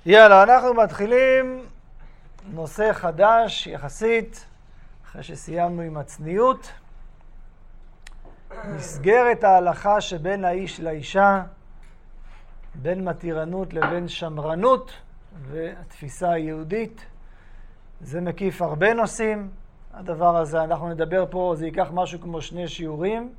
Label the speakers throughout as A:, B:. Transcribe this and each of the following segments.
A: יאללה, אנחנו מתחילים נושא חדש יחסית, אחרי שסיימנו עם הצניעות. מסגרת ההלכה שבין האיש לאישה, בין מתירנות לבין שמרנות והתפיסה היהודית. זה מקיף הרבה נושאים. הדבר הזה, אנחנו נדבר פה, זה ייקח משהו כמו 2 שיעורים.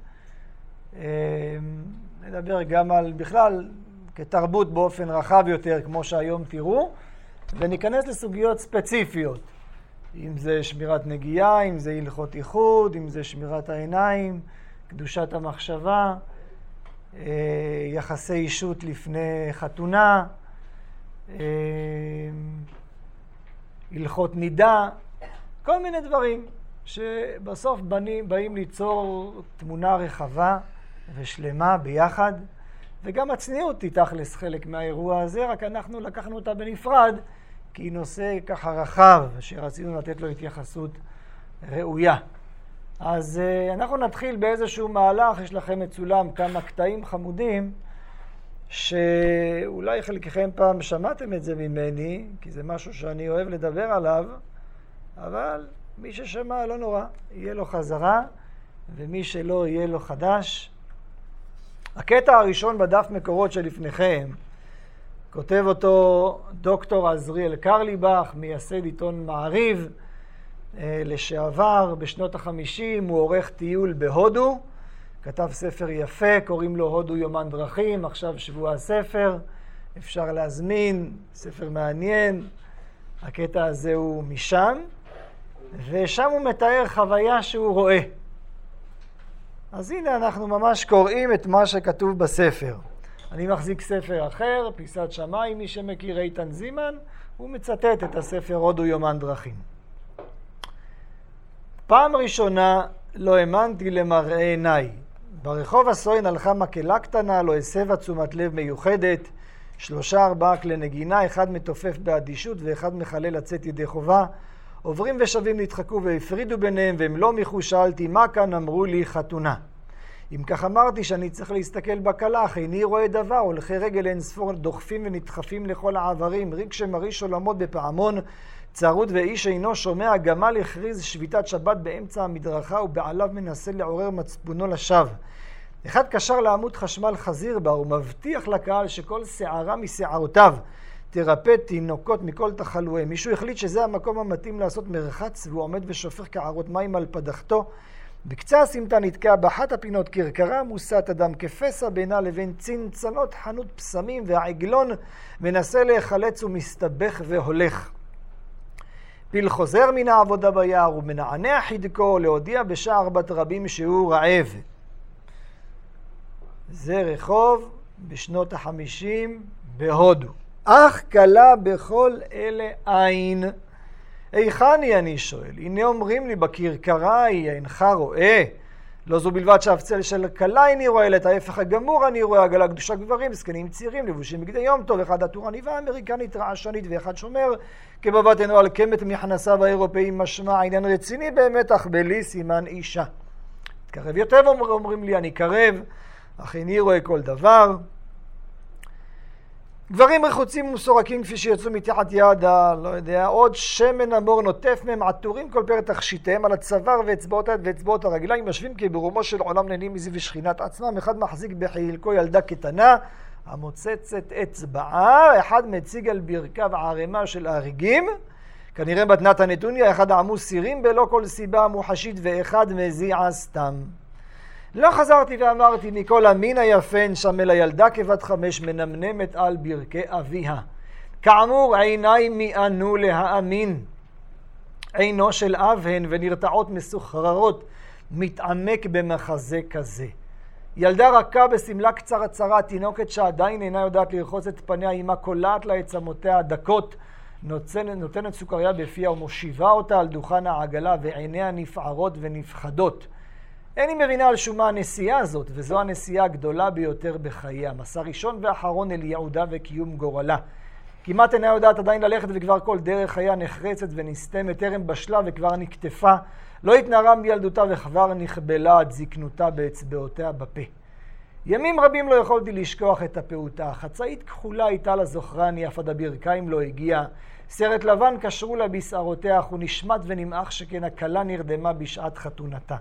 A: נדבר גם על בכלל כתרבות באופן רחב יותר, כמו שהיום תראו, וניכנס לסוגיות ספציפיות. אם זה שמירת נגיעה, אם זה הלכות איחוד, אם זה שמירת העיניים, קדושת המחשבה, יחסי אישות לפני חתונה, הלכות נידה, כל מיני דברים שבסוף באים ליצור תמונה רחבה ושלמה ביחד, וגם הצניעות היא תכלס חלק מהאירוע הזה, רק אנחנו לקחנו אותה בנפרד, כי היא נושא ככה רחב, שרצינו לתת לו התייחסות ראויה. אז אנחנו נתחיל באיזשהו מהלך, יש לכם מצולם כמה קטעים חמודים, שאולי חלקכם פעם שמעתם את זה ממני, כי זה משהו שאני אוהב לדבר עליו, אבל מי ששמע לא נורא, יהיה לו חזרה, ומי שלא יהיה לו חדש. הקטע הראשון בדף מקורות שלפניכם, כותב אותו דוקטור עזריאל קרליבך, מייסד עיתון מעריב, לשעבר בשנות ה-50, הוא עורך טיול בהודו, כתב ספר יפה, קוראים לו הודו יומן דרכים, עכשיו שבוע הספר, אפשר להזמין, ספר מעניין, הקטע הזה הוא משם, ושם הוא מתאר חוויה שהוא רואה. אז הנה אנחנו ממש קוראים את מה שכתוב בספר. אני מחזיק ספר אחר, פיסת שמיים, מי שמכיר איתן זימן, הוא מצטט את הספר הודו יומן דרכים. פעם ראשונה לא האמנתי למראה עיניי. ברחוב הסואן הלכה מקהלה קטנה, לא הסבה תשומת לב מיוחדת, 3-4 כלי נגינה, אחד מתופף באדישות ואחד מחלל לצאת ידי חובה. עוברים ושבים נתחקו והפרידו ביניהם, והם לא מיחו, שאלתי מה כאן, אמרו לי חתונה. אם כך אמרתי שאני צריך להסתכל בקלח, איני רואה דבר, הולכי רגל אין ספור דוחפים ונדחפים לכל העברים, ריק שמריש עולמות בפעמון, צרות ואיש אינו שומע, גמל הכריז שביתת שבת באמצע המדרכה ובעליו מנסה לעורר מצפונו לשווא. אחד קשר לעמוד חשמל חזיר בה ומבטיח לקהל שכל שערה משערותיו תרפא תינוקות מכל תחלואיהם. מישהו החליט שזה המקום המתאים לעשות מרחץ והוא עומד ושופך קערות מים על פדחתו. בקצה הסמטה נתקע באחת הפינות כרכרה מוסת אדם כפסע בינה לבין צנצנות חנות פסמים, והעגלון מנסה להיחלץ ומסתבך והולך. פיל חוזר מן העבודה ביער ומנענע חדקו להודיע בשער בת רבים שהוא רעב. זה רחוב בשנות ה-50 בהודו. אך קלה בכל אלה עין. היכני אני שואל, הנה אומרים לי בכרכרה היא, אינך רואה? לא זו בלבד שאף צל של קלה איני רואה, את ההפך הגמור אני רואה, עגלה קדושה גברים, זקנים צעירים, לבושים בגדי יום טוב, אחד התורני והאמריקנית רעשנית ואחד שומר, כבבת עינו על קמת מכנסיו האירופאים, משמע עניין רציני באמת, אך בלי סימן אישה. תקרב יותר אומרים לי, אני קרב, אך איני רואה כל דבר. גברים רחוצים ומסורקים כפי שיצאו מתחת יד, לא יודע, עוד שמן אמור נוטף מהם, עטורים כל פרט תכשיטיהם על הצוואר ואצבעות הרגליים, יושבים כברומו של עולם נהנים מזיו ושכינת עצמם, אחד מחזיק בחילקו ילדה קטנה, המוצצת אצבעה, אחד מציג על ברכיו ערימה של אריגים, כנראה מתנת הנתוניה, אחד עמוס סירים בלא כל סיבה מוחשית ואחד מזיע סתם. לא חזרתי ואמרתי מכל המין היפן שם אל הילדה כבת 5 מנמנמת על ברכי אביה. כאמור עיניי מיענו להאמין. עינו של אב הן ונרתעות מסוחררות מתעמק במחזה כזה. ילדה רכה בסמלה קצרצרה, תינוקת שעדיין אינה יודעת לרחוץ את פניה, אמא קולעת לה את צמותיה הדקות, נותנת סוכריה בפיה ומושיבה אותה על דוכן העגלה ועיניה נפערות ונפחדות. איני מבינה על שום מה הנסיעה הזאת, וזו הנסיעה הגדולה ביותר בחייה. מסע ראשון ואחרון אל יעודה וקיום גורלה. כמעט אינה יודעת עדיין ללכת וכבר כל דרך חייה נחרצת ונסתמת, טרם בשלה וכבר נקטפה. לא התנערה מילדותה וכבר נכבלה עד זקנותה באצבעותיה בפה. ימים רבים לא יכולתי לשכוח את הפעוטה. חצאית כחולה הייתה לזוכרני, אף עד הברכיים לא הגיע. סרט לבן קשרו לה בשערותיה, אך הוא נשמט ונמעך שכן הכלה נרדמה בשעת חתונתה.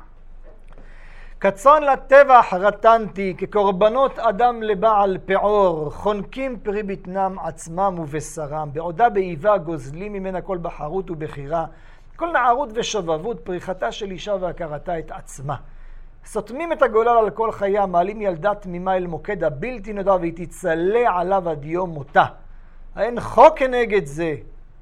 A: כצאן לטבח רטנתי, כקורבנות אדם לבעל פעור, חונקים פרי בטנם עצמם ובשרם, בעודה באיבה גוזלים ממנה כל בחרות ובחירה, כל נערות ושובבות, פריחתה של אישה והכרתה את עצמה. סותמים את הגולל על כל חייה, מעלים ילדה תמימה אל מוקד הבלתי נודע, והיא תצלה עליו עד יום מותה. האין חוק כנגד זה?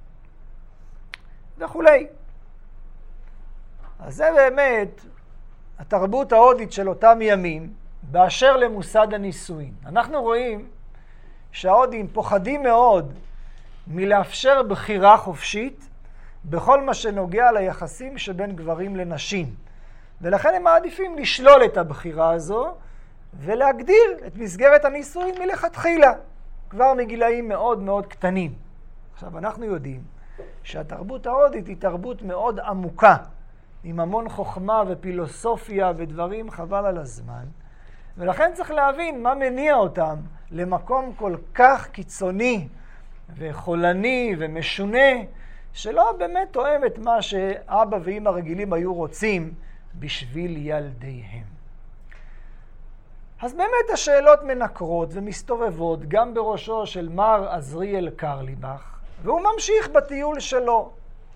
A: וכולי. אז זה באמת התרבות ההודית של אותם ימים, באשר למוסד הנישואין. אנחנו רואים שההודים פוחדים מאוד מלאפשר בחירה חופשית בכל מה שנוגע ליחסים שבין גברים לנשים. ולכן הם מעדיפים לשלול את הבחירה הזו ולהגדיר את מסגרת הנישואין מלכתחילה, כבר מגילאים מאוד מאוד קטנים. עכשיו אנחנו יודעים שהתרבות ההודית היא תרבות מאוד עמוקה, עם המון חוכמה ופילוסופיה ודברים חבל על הזמן, ולכן צריך להבין מה מניע אותם למקום כל כך קיצוני וחולני ומשונה, שלא באמת תואם את מה שאבא ואמא רגילים היו רוצים בשביל ילדיהם. אז באמת השאלות מנקרות ומסתובבות גם בראשו של מר עזריאל קרליבך, והוא ממשיך בטיול שלו.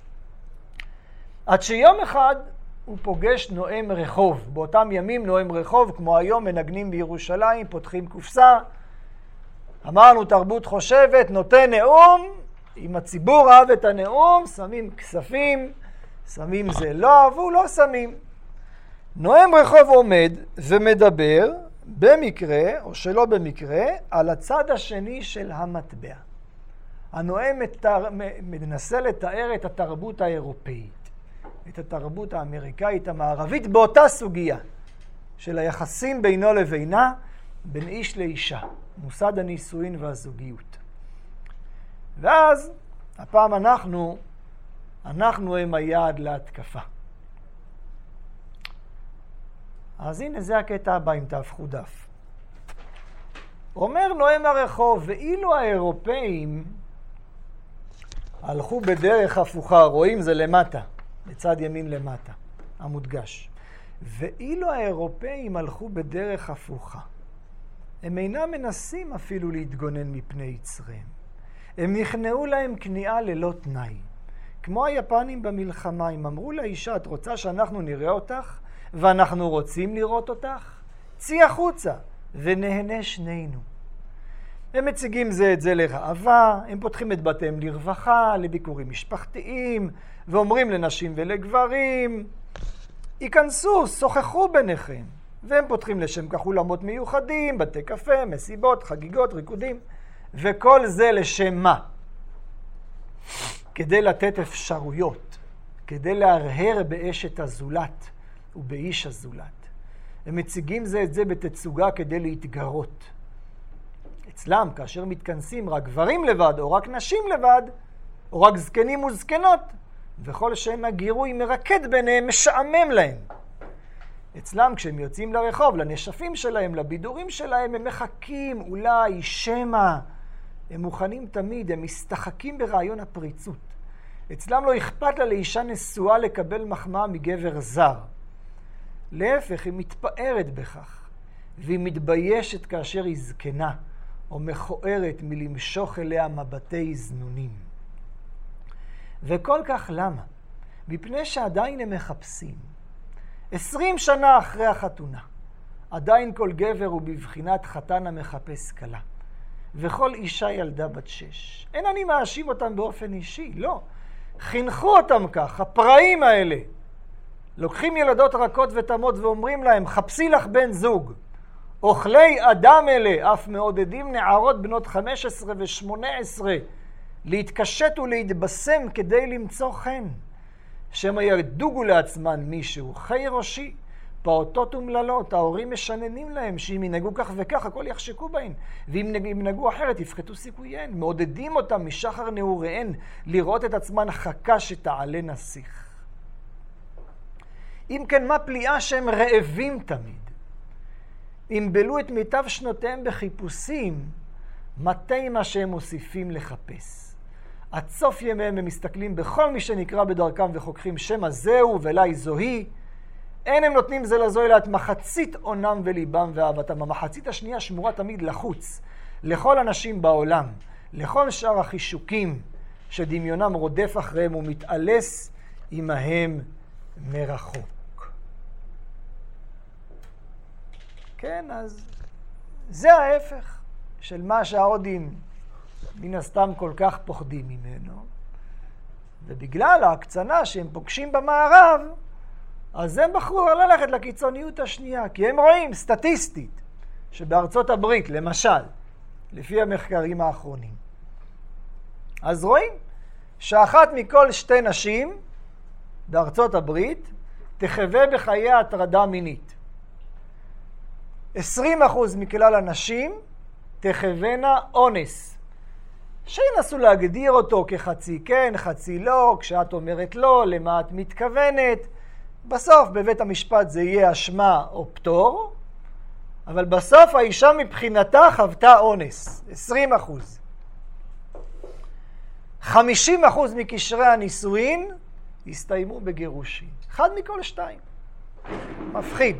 A: עד שיום אחד הוא פוגש נואם רחוב. באותם ימים נואם רחוב, כמו היום מנגנים בירושלים, פותחים קופסה. אמרנו תרבות חושבת, נותן נאום, אם הציבור אהב את הנאום, שמים כספים, שמים זה לא אהבו, לא שמים. נואם רחוב עומד ומדבר, במקרה או שלא במקרה, על הצד השני של המטבע. הנואם מנסה לתאר את התרבות האירופאית, את התרבות האמריקאית המערבית באותה סוגיה של היחסים בינו לבינה, בין איש לאישה, מוסד הנישואין והזוגיות. ואז הפעם אנחנו הם היעד להתקפה. אז הנה זה הקטע הבא, אם תהפכו דף. אומר נואם הרחוב, ואילו האירופאים הלכו בדרך הפוכה, רואים זה למטה, בצד ימין למטה, המודגש. ואילו האירופאים הלכו בדרך הפוכה, הם אינם מנסים אפילו להתגונן מפני יצריהם. הם נכנעו להם כניעה ללא תנאי. כמו היפנים במלחמה, הם אמרו לאישה, את רוצה שאנחנו נראה אותך? ואנחנו רוצים לראות אותך? צאי החוצה ונהנה שנינו. הם מציגים זה את זה לראווה, הם פותחים את בתיהם לרווחה, לביקורים משפחתיים, ואומרים לנשים ולגברים, ייכנסו, שוחחו ביניכם. והם פותחים לשם כך אולמות מיוחדים, בתי קפה, מסיבות, חגיגות, ריקודים, וכל זה לשם מה? כדי לתת אפשרויות, כדי להרהר באשת הזולת ובאיש הזולת. הם מציגים זה את זה בתצוגה כדי להתגרות. אצלם, כאשר מתכנסים רק גברים לבד, או רק נשים לבד, או רק זקנים וזקנות, וכל שם הגירוי מרקד ביניהם, משעמם להם. אצלם, כשהם יוצאים לרחוב, לנשפים שלהם, לבידורים שלהם, הם מחכים, אולי, שמא. הם מוכנים תמיד, הם משתחקים ברעיון הפריצות. אצלם לא אכפת לה לאישה נשואה לקבל מחמאה מגבר זר. להפך, היא מתפארת בכך, והיא מתביישת כאשר היא זקנה, או מכוערת מלמשוך אליה מבטי זנונים. וכל כך למה? מפני שעדיין הם מחפשים. 20 שנה אחרי החתונה, עדיין כל גבר הוא בבחינת חתן המחפש כלה. וכל אישה ילדה בת 6. אין אני מאשים אותם באופן אישי, לא. חינכו אותם כך, הפראים האלה. לוקחים ילדות רכות ותמות ואומרים להם, חפשי לך בן זוג. אוכלי אדם אלה, אף מעודדים נערות בנות 15 ו-18 להתקשט ולהתבשם כדי למצוא חן. שמא ידוגו לעצמן מישהו, חי ראשי, פעוטות ומללות, ההורים משננים להם שאם ינהגו כך וכך, הכל יחשקו בהן, ואם ינהגו אחרת יפחתו סיכוייהן. מעודדים אותם משחר נעוריהן לראות את עצמן חכה שתעלה נסיך. אם כן, מה פליאה שהם רעבים תמיד? ימבלו את מיטב שנותיהם בחיפושים, מתי מה שהם מוסיפים לחפש. עד סוף ימיהם הם מסתכלים בכל מי שנקרא בדרכם וחוקרים שם הזהו ואלי זוהי. אין הם נותנים זה לזו אלא את מחצית עונם וליבם ואהבתם. המחצית השנייה שמורה תמיד לחוץ, לכל אנשים בעולם, לכל שאר החישוקים שדמיונם רודף אחריהם ומתעלס עמהם מרחוק. כן, אז זה ההפך של מה שההודים מן הסתם כל כך פוחדים ממנו. ובגלל ההקצנה שהם פוגשים במערב, אז הם בחרו ללכת לקיצוניות השנייה, כי הם רואים סטטיסטית שבארצות הברית, למשל, לפי המחקרים האחרונים, אז רואים שאחת מכל 2 נשים בארצות הברית תחווה בחיי הטרדה מינית. 20% מכלל הנשים תחווינה אונס. שינסו להגדיר אותו כחצי כן, חצי לא, כשאת אומרת לא, למה את מתכוונת. בסוף בבית המשפט זה יהיה אשמה או פטור, אבל בסוף האישה מבחינתה חוותה אונס, 20%. 50% מקשרי הנישואין הסתיימו בגירושין. 1 מכל 2. מפחיד.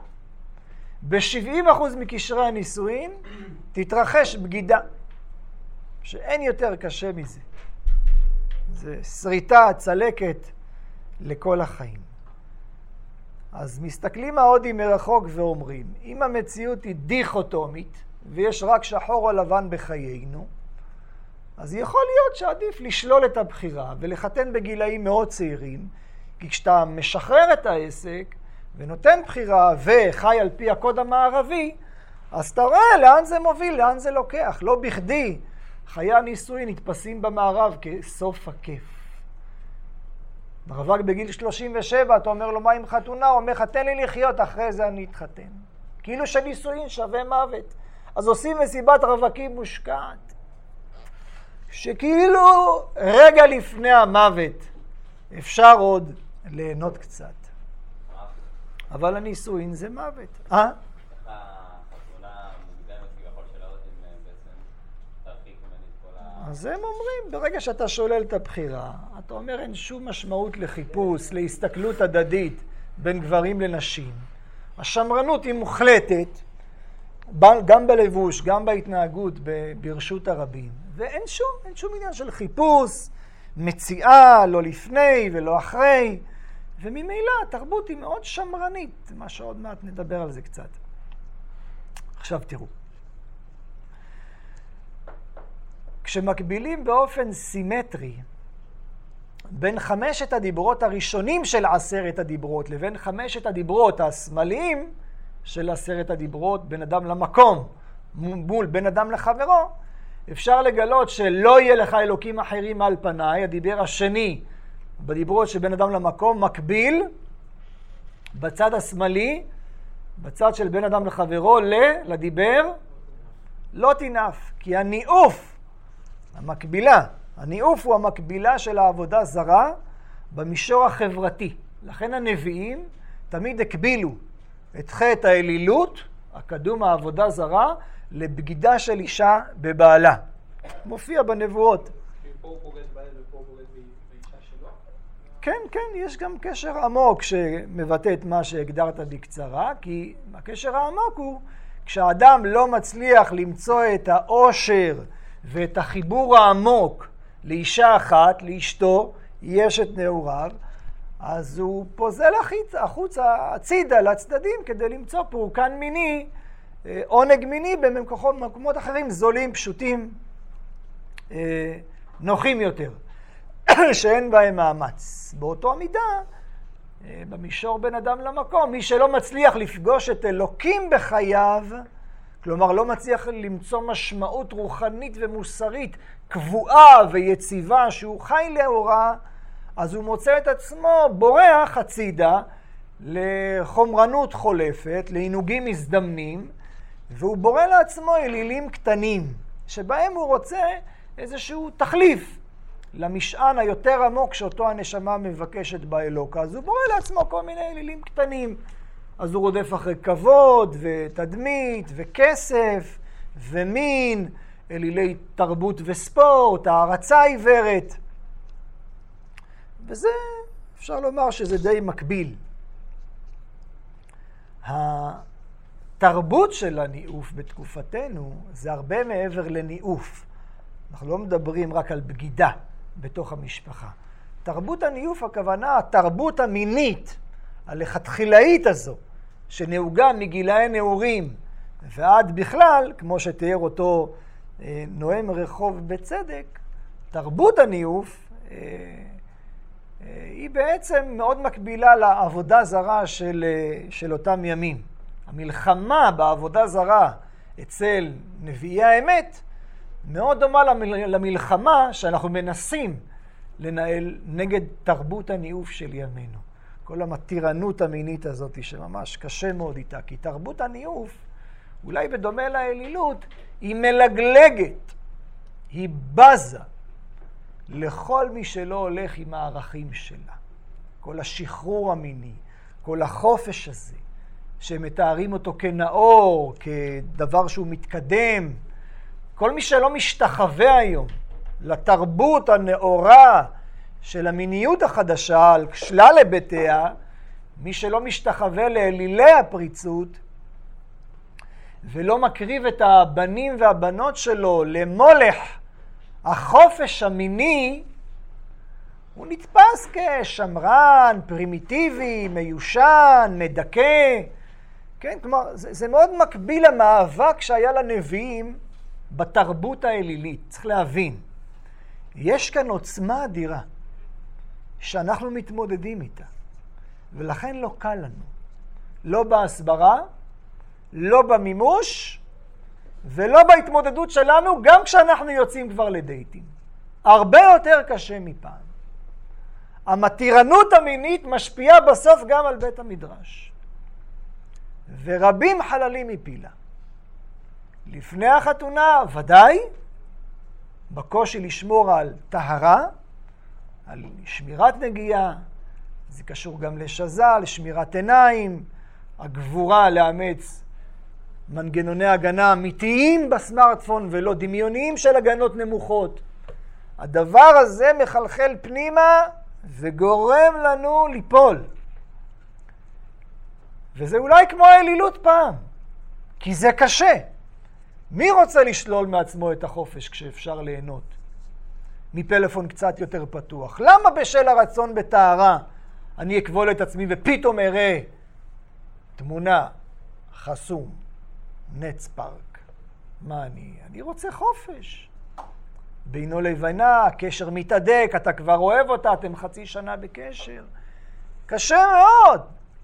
A: ב-70% מקשרי הנישואין תתרחש בגידה, שאין יותר קשה מזה. זה שריטה, צלקת לכל החיים. אז מסתכלים ההודים מרחוק ואומרים, אם המציאות היא דיכוטומית, ויש רק שחור או לבן בחיינו, אז יכול להיות שעדיף לשלול את הבחירה ולחתן בגילאים מאוד צעירים, כי כשאתה משחרר את העסק ונותן בחירה וחי על פי הקוד המערבי, אז אתה רואה לאן זה מוביל, לאן זה לוקח. לא בכדי חיי הנישואין נתפסים במערב כסוף הכיף. מרווק בגיל 37, אתה אומר לו מה עם חתונה? הוא אומר לך, תן לי לחיות, אחרי זה אני אתחתן. כאילו שנישואין שווה מוות. אז עושים מסיבת רווקים מושקעת. שכאילו רגע לפני המוות אפשר עוד ליהנות קצת. אבל הנישואין זה מוות.
B: החתונה מוקדמת כביכול של ההודים בעצם תרחיק ממני את כל
A: אז הם אומרים, ברגע שאתה שולל את הבחירה, אתה אומר אין שום משמעות לחיפוש, להסתכלות הדדית בין גברים לנשים. השמרנות היא מוחלטת, גם בלבוש, גם בהתנהגות ברשות הרבים. ואין שום עניין של חיפוש, מציאה, לא לפני ולא אחרי. וממילא התרבות היא מאוד שמרנית, מה שעוד מעט נדבר על זה קצת. עכשיו תראו. כשמקבילים באופן סימטרי בין 5 הדיברות הראשונים של 10 הדיברות לבין 5 הדיברות השמאליים של 10 הדיברות, בין אדם למקום מול בין אדם לחברו, אפשר לגלות שלא יהיה לך אלוקים אחרים על פניי. הדיבר השני בדיברות שבין אדם למקום מקביל בצד השמאלי, בצד של בין אדם לחברו, לדיבר לא תנאף, כי הניאוף, המקבילה, הניאוף הוא המקבילה של העבודה זרה במישור החברתי. לכן הנביאים תמיד הקבילו את חטא האלילות, הקדום העבודה זרה, לבגידה של אישה בבעלה. מופיע בנבואות.
C: פה הוא פוגד באל ופה הוא פוגד באישה שלו?
A: כן, יש גם קשר עמוק שמבטא את מה שהגדרת בקצרה, כי הקשר העמוק הוא כשאדם לא מצליח למצוא את האושר ואת החיבור העמוק לאישה אחת, לאשתו, יש את נעוריו, אז הוא פוזל החוצה, הצידה, לצדדים, כדי למצוא פורקן מיני, עונג מיני במקומות אחרים, זולים, פשוטים, נוחים יותר, שאין בהם מאמץ. באותו המידה, במישור בין אדם למקום, מי שלא מצליח לפגוש את אלוקים בחייו, כלומר לא מצליח למצוא משמעות רוחנית ומוסרית קבועה ויציבה שהוא חי לאורה, אז הוא מוצא את עצמו בורח הצידה לחומרנות חולפת, לעינוגים מזדמנים, והוא בורא לעצמו אלילים קטנים, שבהם הוא רוצה איזשהו תחליף למשען היותר עמוק שאותו הנשמה מבקשת באלוקה. אז הוא בורא לעצמו כל מיני אלילים קטנים. אז הוא רודף אחרי כבוד ותדמית וכסף ומין, אלילי תרבות וספורט, הערצה עיוורת. וזה, אפשר לומר שזה די מקביל. התרבות של הניאוף בתקופתנו זה הרבה מעבר לניאוף. אנחנו לא מדברים רק על בגידה בתוך המשפחה. תרבות הניאוף, הכוונה, התרבות המינית, הלכתחילאית הזו, שנהוגה מגילאי נעורים ועד בכלל, כמו שתיאר אותו נואם רחוב בצדק, תרבות הניאוף היא בעצם מאוד מקבילה לעבודה זרה של אותם ימים. המלחמה בעבודה זרה אצל נביאי האמת מאוד דומה למלחמה שאנחנו מנסים לנהל נגד תרבות הניאוף של ימינו. כל המתירנות המינית הזאת שממש קשה מאוד איתה, כי תרבות הניאוף, אולי בדומה לאלילות, היא מלגלגת, היא בזה לכל מי שלא הולך עם הערכים שלה. כל השחרור המיני, כל החופש הזה, שמתארים אותו כנאור, כדבר שהוא מתקדם, כל מי שלא משתחווה היום לתרבות הנאורה של המיניות החדשה על שלל היבטיה, מי שלא משתחווה לאלילי הפריצות ולא מקריב את הבנים והבנות שלו למולך החופש המיני, הוא נתפס כשמרן, פרימיטיבי, מיושן, מדכא. כן, כלומר, זה מאוד מקביל למאבק שהיה לנביאים בתרבות האלילית. צריך להבין, יש כאן עוצמה אדירה שאנחנו מתמודדים איתה, ולכן לא קל לנו. לא בהסברה, לא במימוש, ולא בהתמודדות שלנו, גם כשאנחנו יוצאים כבר לדייטים. הרבה יותר קשה מפעם. המתירנות המינית משפיעה בסוף גם על בית המדרש. ורבים חללים מפילה. לפני החתונה, ודאי, בקושי לשמור על טהרה, על שמירת נגיעה, זה קשור גם לשזה, לשמירת עיניים, הגבורה לאמץ מנגנוני הגנה אמיתיים בסמארטפון ולא דמיוניים של הגנות נמוכות. הדבר הזה מחלחל פנימה וגורם לנו ליפול. וזה אולי כמו האלילות פעם, כי זה קשה. מי רוצה לשלול מעצמו את החופש כשאפשר ליהנות מפלאפון קצת יותר פתוח? למה בשל הרצון בטהרה אני אקבול את עצמי ופתאום אראה תמונה חסום, נץ פארק? מה אני רוצה חופש. בינו לבינה, הקשר מתהדק, אתה כבר אוהב אותה, אתם חצי שנה בקשר. קשה מאוד.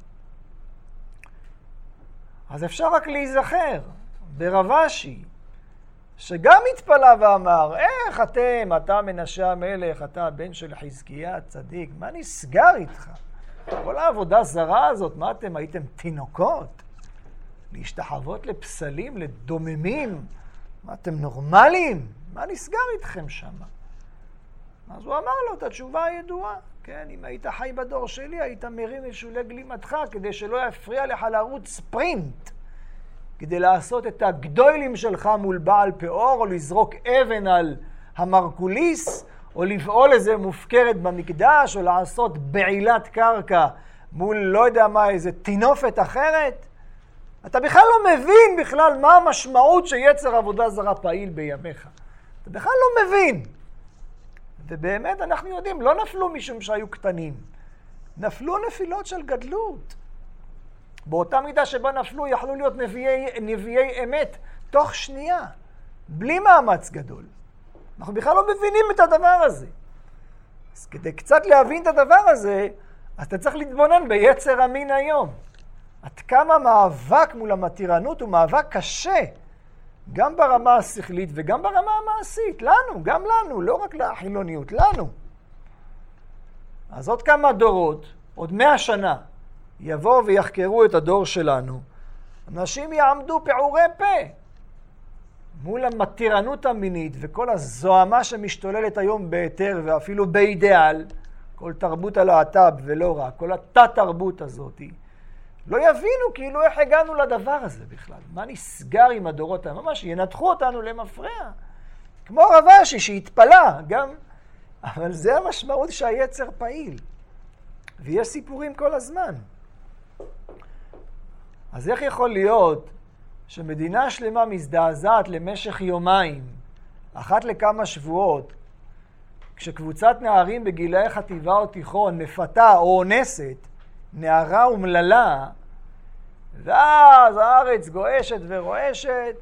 A: אז אפשר רק להיזכר ברבשי, שגם התפלה ואמר, איך אתה מנשה המלך, אתה הבן של חזקיה הצדיק, מה נסגר איתך? כל העבודה זרה הזאת, מה אתם הייתם תינוקות? להשתחוות לפסלים, לדוממים? מה אתם נורמליים? מה נסגר איתכם שם? אז הוא אמר לו את התשובה הידועה. כן, אם היית חי בדור שלי, היית מרים את שולי גלימתך כדי שלא יפריע לך לרוץ ספרינט. כדי לעשות את הגדולים שלך מול בעל פאור, או לזרוק אבן על המרקוליס, או לבעול איזה מופקרת במקדש, או לעשות בעילת קרקע מול לא יודע מה, איזה תינופת אחרת. אתה בכלל לא מבין בכלל מה המשמעות שיצר עבודה זרה פעיל בימיך. אתה בכלל לא מבין. ובאמת אנחנו יודעים, לא נפלו משום שהיו קטנים. נפלו נפילות של גדלות. באותה מידה שבה נפלו יכלו להיות נביאי אמת תוך שנייה, בלי מאמץ גדול. אנחנו בכלל לא מבינים את הדבר הזה. אז כדי קצת להבין את הדבר הזה, אז אתה צריך להתבונן ביצר המין היום. עד כמה מאבק מול המתירנות הוא מאבק קשה, גם ברמה השכלית וגם ברמה המעשית. לנו, גם לנו, לא רק לחילוניות, לנו. אז עוד כמה דורות, עוד 100 שנה, יבואו ויחקרו את הדור שלנו. אנשים יעמדו פעורי פה מול המתירנות המינית וכל הזוהמה שמשתוללת היום ביתר ואפילו באידאל, כל תרבות הלהט"ב ולא רק, כל התת-תרבות הזאת. לא יבינו כאילו איך הגענו לדבר הזה בכלל. מה נסגר עם הדורות? ממש ינתחו אותנו למפרע. כמו רב אשי שהתפלה גם. אבל זה המשמעות שהיצר פעיל. ויש סיפורים כל הזמן. אז איך יכול להיות שמדינה שלמה מזדעזעת למשך יומיים, אחת לכמה שבועות, כשקבוצת נערים בגילאי חטיבה או תיכון מפתה או אונסת, נערה ומללה, ואז הארץ גועשת ורועשת,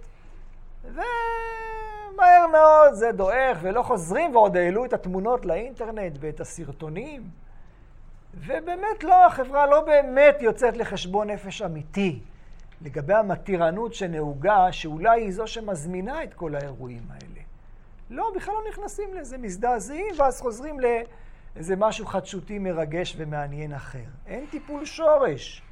A: ומהר מאוד זה דועך ולא חוזרים, ועוד העלו את התמונות לאינטרנט ואת הסרטונים, ובאמת לא, החברה לא באמת יוצאת לחשבון נפש אמיתי לגבי המתירנות שנהוגה, שאולי היא זו שמזמינה את כל האירועים האלה. לא, בכלל לא נכנסים לזה, מזדעזעים, ואז חוזרים לאיזה משהו חדשותי מרגש ומעניין אחר. אין טיפול שורש.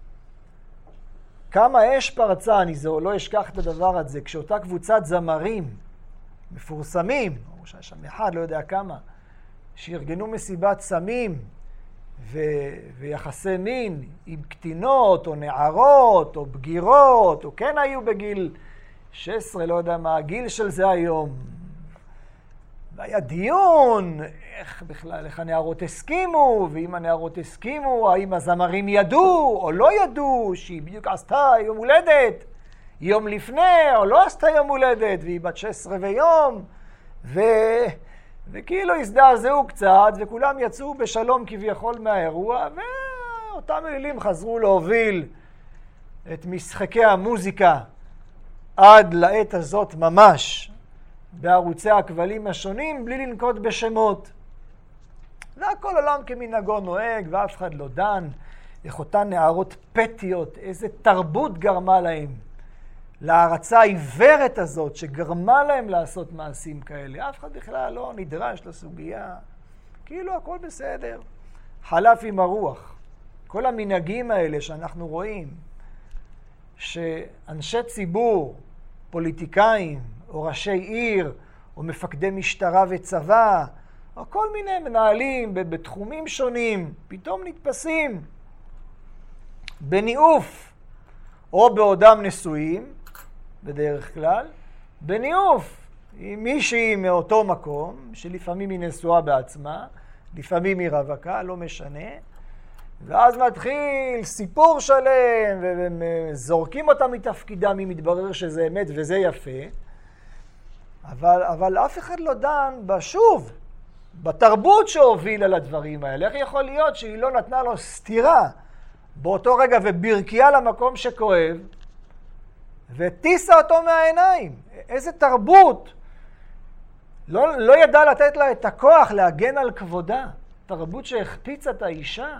A: כמה אש פרצה, אני לא אשכח את הדבר הזה, כשאותה קבוצת זמרים מפורסמים, או שהיה שם אחד, לא יודע כמה, שארגנו מסיבת סמים ויחסי מין עם קטינות או נערות או בגירות, או כן היו בגיל 16, לא יודע מה הגיל של זה היום. והיה דיון, איך בכלל, איך הנערות הסכימו, ואם הנערות הסכימו, האם הזמרים ידעו או לא ידעו שהיא בדיוק עשתה יום הולדת, יום לפני, או לא עשתה יום הולדת, והיא בת 16 ויום, וכאילו הזדעזעו קצת, וכולם יצאו בשלום כביכול מהאירוע, ואותם אלילים חזרו להוביל את משחקי המוזיקה עד לעת הזאת ממש, בערוצי הכבלים השונים, בלי לנקוט בשמות. והכל עולם כמנהגו נוהג, ואף אחד לא דן איך אותן נערות פטיות, איזה תרבות גרמה להם, להערצה העיוורת הזאת שגרמה להם לעשות מעשים כאלה. אף אחד בכלל לא נדרש לסוגיה. כאילו הכל בסדר. חלף עם הרוח. כל המנהגים האלה שאנחנו רואים, שאנשי ציבור, פוליטיקאים, או ראשי עיר, או מפקדי משטרה וצבא, או כל מיני מנהלים בתחומים שונים, פתאום נתפסים בניאוף, או בעודם נשואים, בדרך כלל, בניאוף, עם מישהי מאותו מקום, שלפעמים היא נשואה בעצמה, לפעמים היא רווקה, לא משנה, ואז מתחיל סיפור שלם, וזורקים אותה מתפקידם, אם מתברר שזה אמת וזה יפה, אבל אף אחד לא דן בשוב, בתרבות שהובילה לדברים האלה. איך יכול להיות שהיא לא נתנה לו סתירה באותו רגע וברקיעה למקום שכואב, וטיסה אותו מהעיניים? איזה תרבות לא ידע לתת לה את הכוח להגן על כבודה, תרבות שהחפיצה את האישה.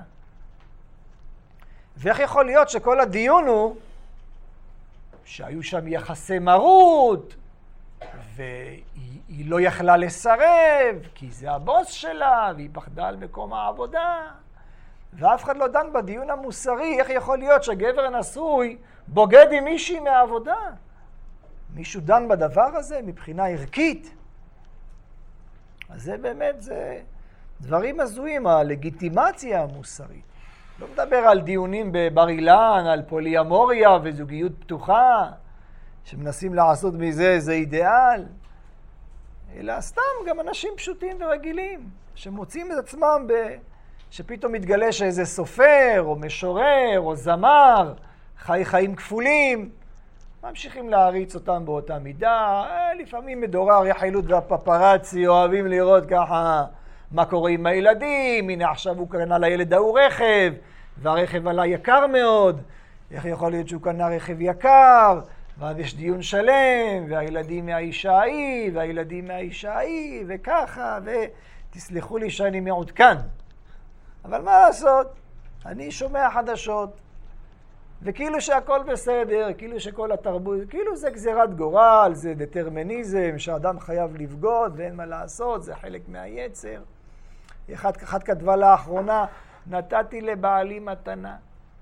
A: ואיך יכול להיות שכל הדיון הוא שהיו שם יחסי מרות, והיא לא יכלה לסרב, כי זה הבוס שלה, והיא פחדה על מקום העבודה. ואף אחד לא דן בדיון המוסרי, איך יכול להיות שגבר נשוי בוגד עם מישהי מהעבודה? מישהו דן בדבר הזה מבחינה ערכית? אז זה באמת, זה דברים הזויים, הלגיטימציה המוסרית. לא מדבר על דיונים בבר אילן, על פוליאמוריה וזוגיות פתוחה, שמנסים לעשות מזה איזה אידיאל, אלא סתם גם אנשים פשוטים ורגילים, שמוצאים את עצמם שפתאום מתגלה שאיזה סופר, או משורר, או זמר, חיים כפולים, ממשיכים להריץ אותם באותה מידה. לפעמים מדורר יחילוט והפפרצי אוהבים לראות ככה מה קורה עם הילדים, הנה עכשיו הוא קנה לילד ההוא רכב, והרכב עלה יקר מאוד, איך יכול להיות שהוא קנה רכב יקר, ואז יש דיון שלם, והילדים מהאישה ההיא, והילדים מהאישה ההיא, וככה, ותסלחו לי שאני מעודכן. אבל מה לעשות? אני שומע חדשות, וכאילו שהכל בסדר, כאילו שכל התרבות, כאילו זה גזירת גורל, זה דטרמיניזם, שאדם חייב לבגוד ואין מה לעשות, זה חלק מהיצר. אחת כתבה לאחרונה, נתתי לבעלי מתנה.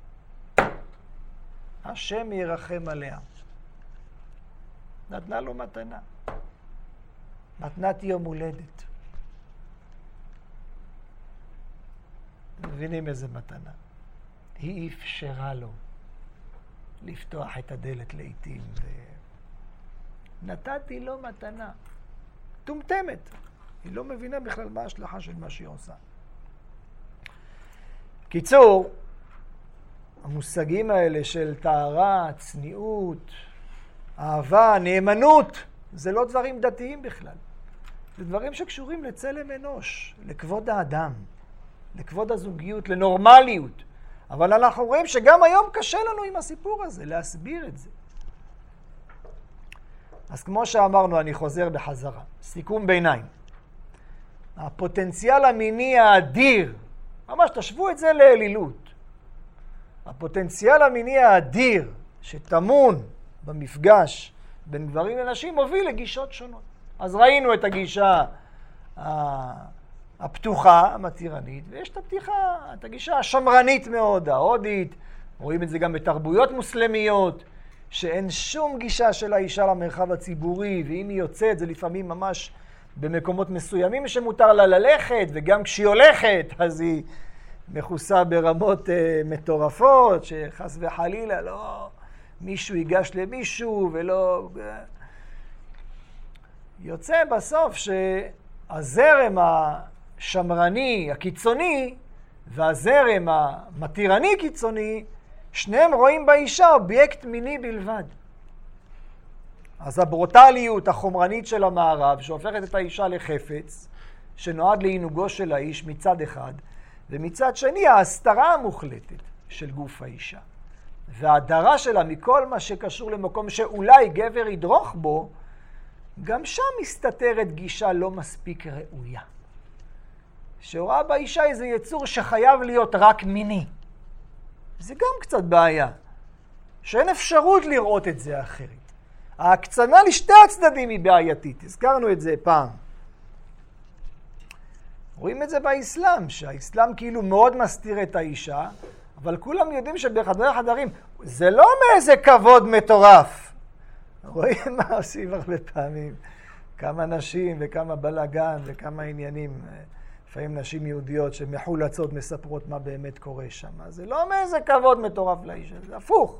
A: השם ירחם עליה. נתנה לו מתנה. מתנת יום הולדת. מבינים איזה מתנה. היא אפשרה לו לפתוח את הדלת לעתים. נתתי לו מתנה. טומטמת. היא לא מבינה בכלל מה ההשלכה של מה שהיא עושה. קיצור, המושגים האלה של טהרה, צניעות, אהבה, נאמנות, זה לא דברים דתיים בכלל. זה דברים שקשורים לצלם אנוש, לכבוד האדם, לכבוד הזוגיות, לנורמליות. אבל אנחנו רואים שגם היום קשה לנו עם הסיפור הזה, להסביר את זה. אז כמו שאמרנו, אני חוזר בחזרה. סיכום ביניים. הפוטנציאל המיני האדיר, ממש תשוו את זה לאלילות. הפוטנציאל המיני האדיר שטמון במפגש בין גברים לנשים מוביל לגישות שונות. אז ראינו את הגישה הפתוחה, המתירנית, ויש את הגישה השמרנית מאוד, ההודית. רואים את זה גם בתרבויות מוסלמיות, שאין שום גישה של האישה למרחב הציבורי, ואם היא יוצאת זה לפעמים ממש במקומות מסוימים שמותר לה ללכת, וגם כשהיא הולכת אז היא מכוסה ברמות מטורפות, שחס וחלילה לא מישהו ייגש למישהו ולא... יוצא בסוף שהזרם השמרני הקיצוני והזרם המתירני קיצוני, שניהם רואים באישה אובייקט מיני בלבד. אז הברוטליות החומרנית של המערב, שהופכת את האישה לחפץ, שנועד לעינוגו של האיש מצד אחד, ומצד שני ההסתרה המוחלטת של גוף האישה. וההדרה שלה מכל מה שקשור למקום שאולי גבר ידרוך בו, גם שם מסתתרת גישה לא מספיק ראויה. שרואה באישה איזה יצור שחייב להיות רק מיני. זה גם קצת בעיה, שאין אפשרות לראות את זה אחרת. ההקצנה לשתי הצדדים היא בעייתית, הזכרנו את זה פעם. רואים את זה באסלאם, שהאסלאם כאילו מאוד מסתיר את האישה, אבל כולם יודעים שבחדרי חדרים זה לא מאיזה כבוד מטורף. רואים מה עושים הרבה פעמים, כמה נשים וכמה בלגן וכמה עניינים. לפעמים נשים יהודיות שמחולצות מספרות מה באמת קורה שם. זה לא מאיזה כבוד מטורף לאישה, זה הפוך.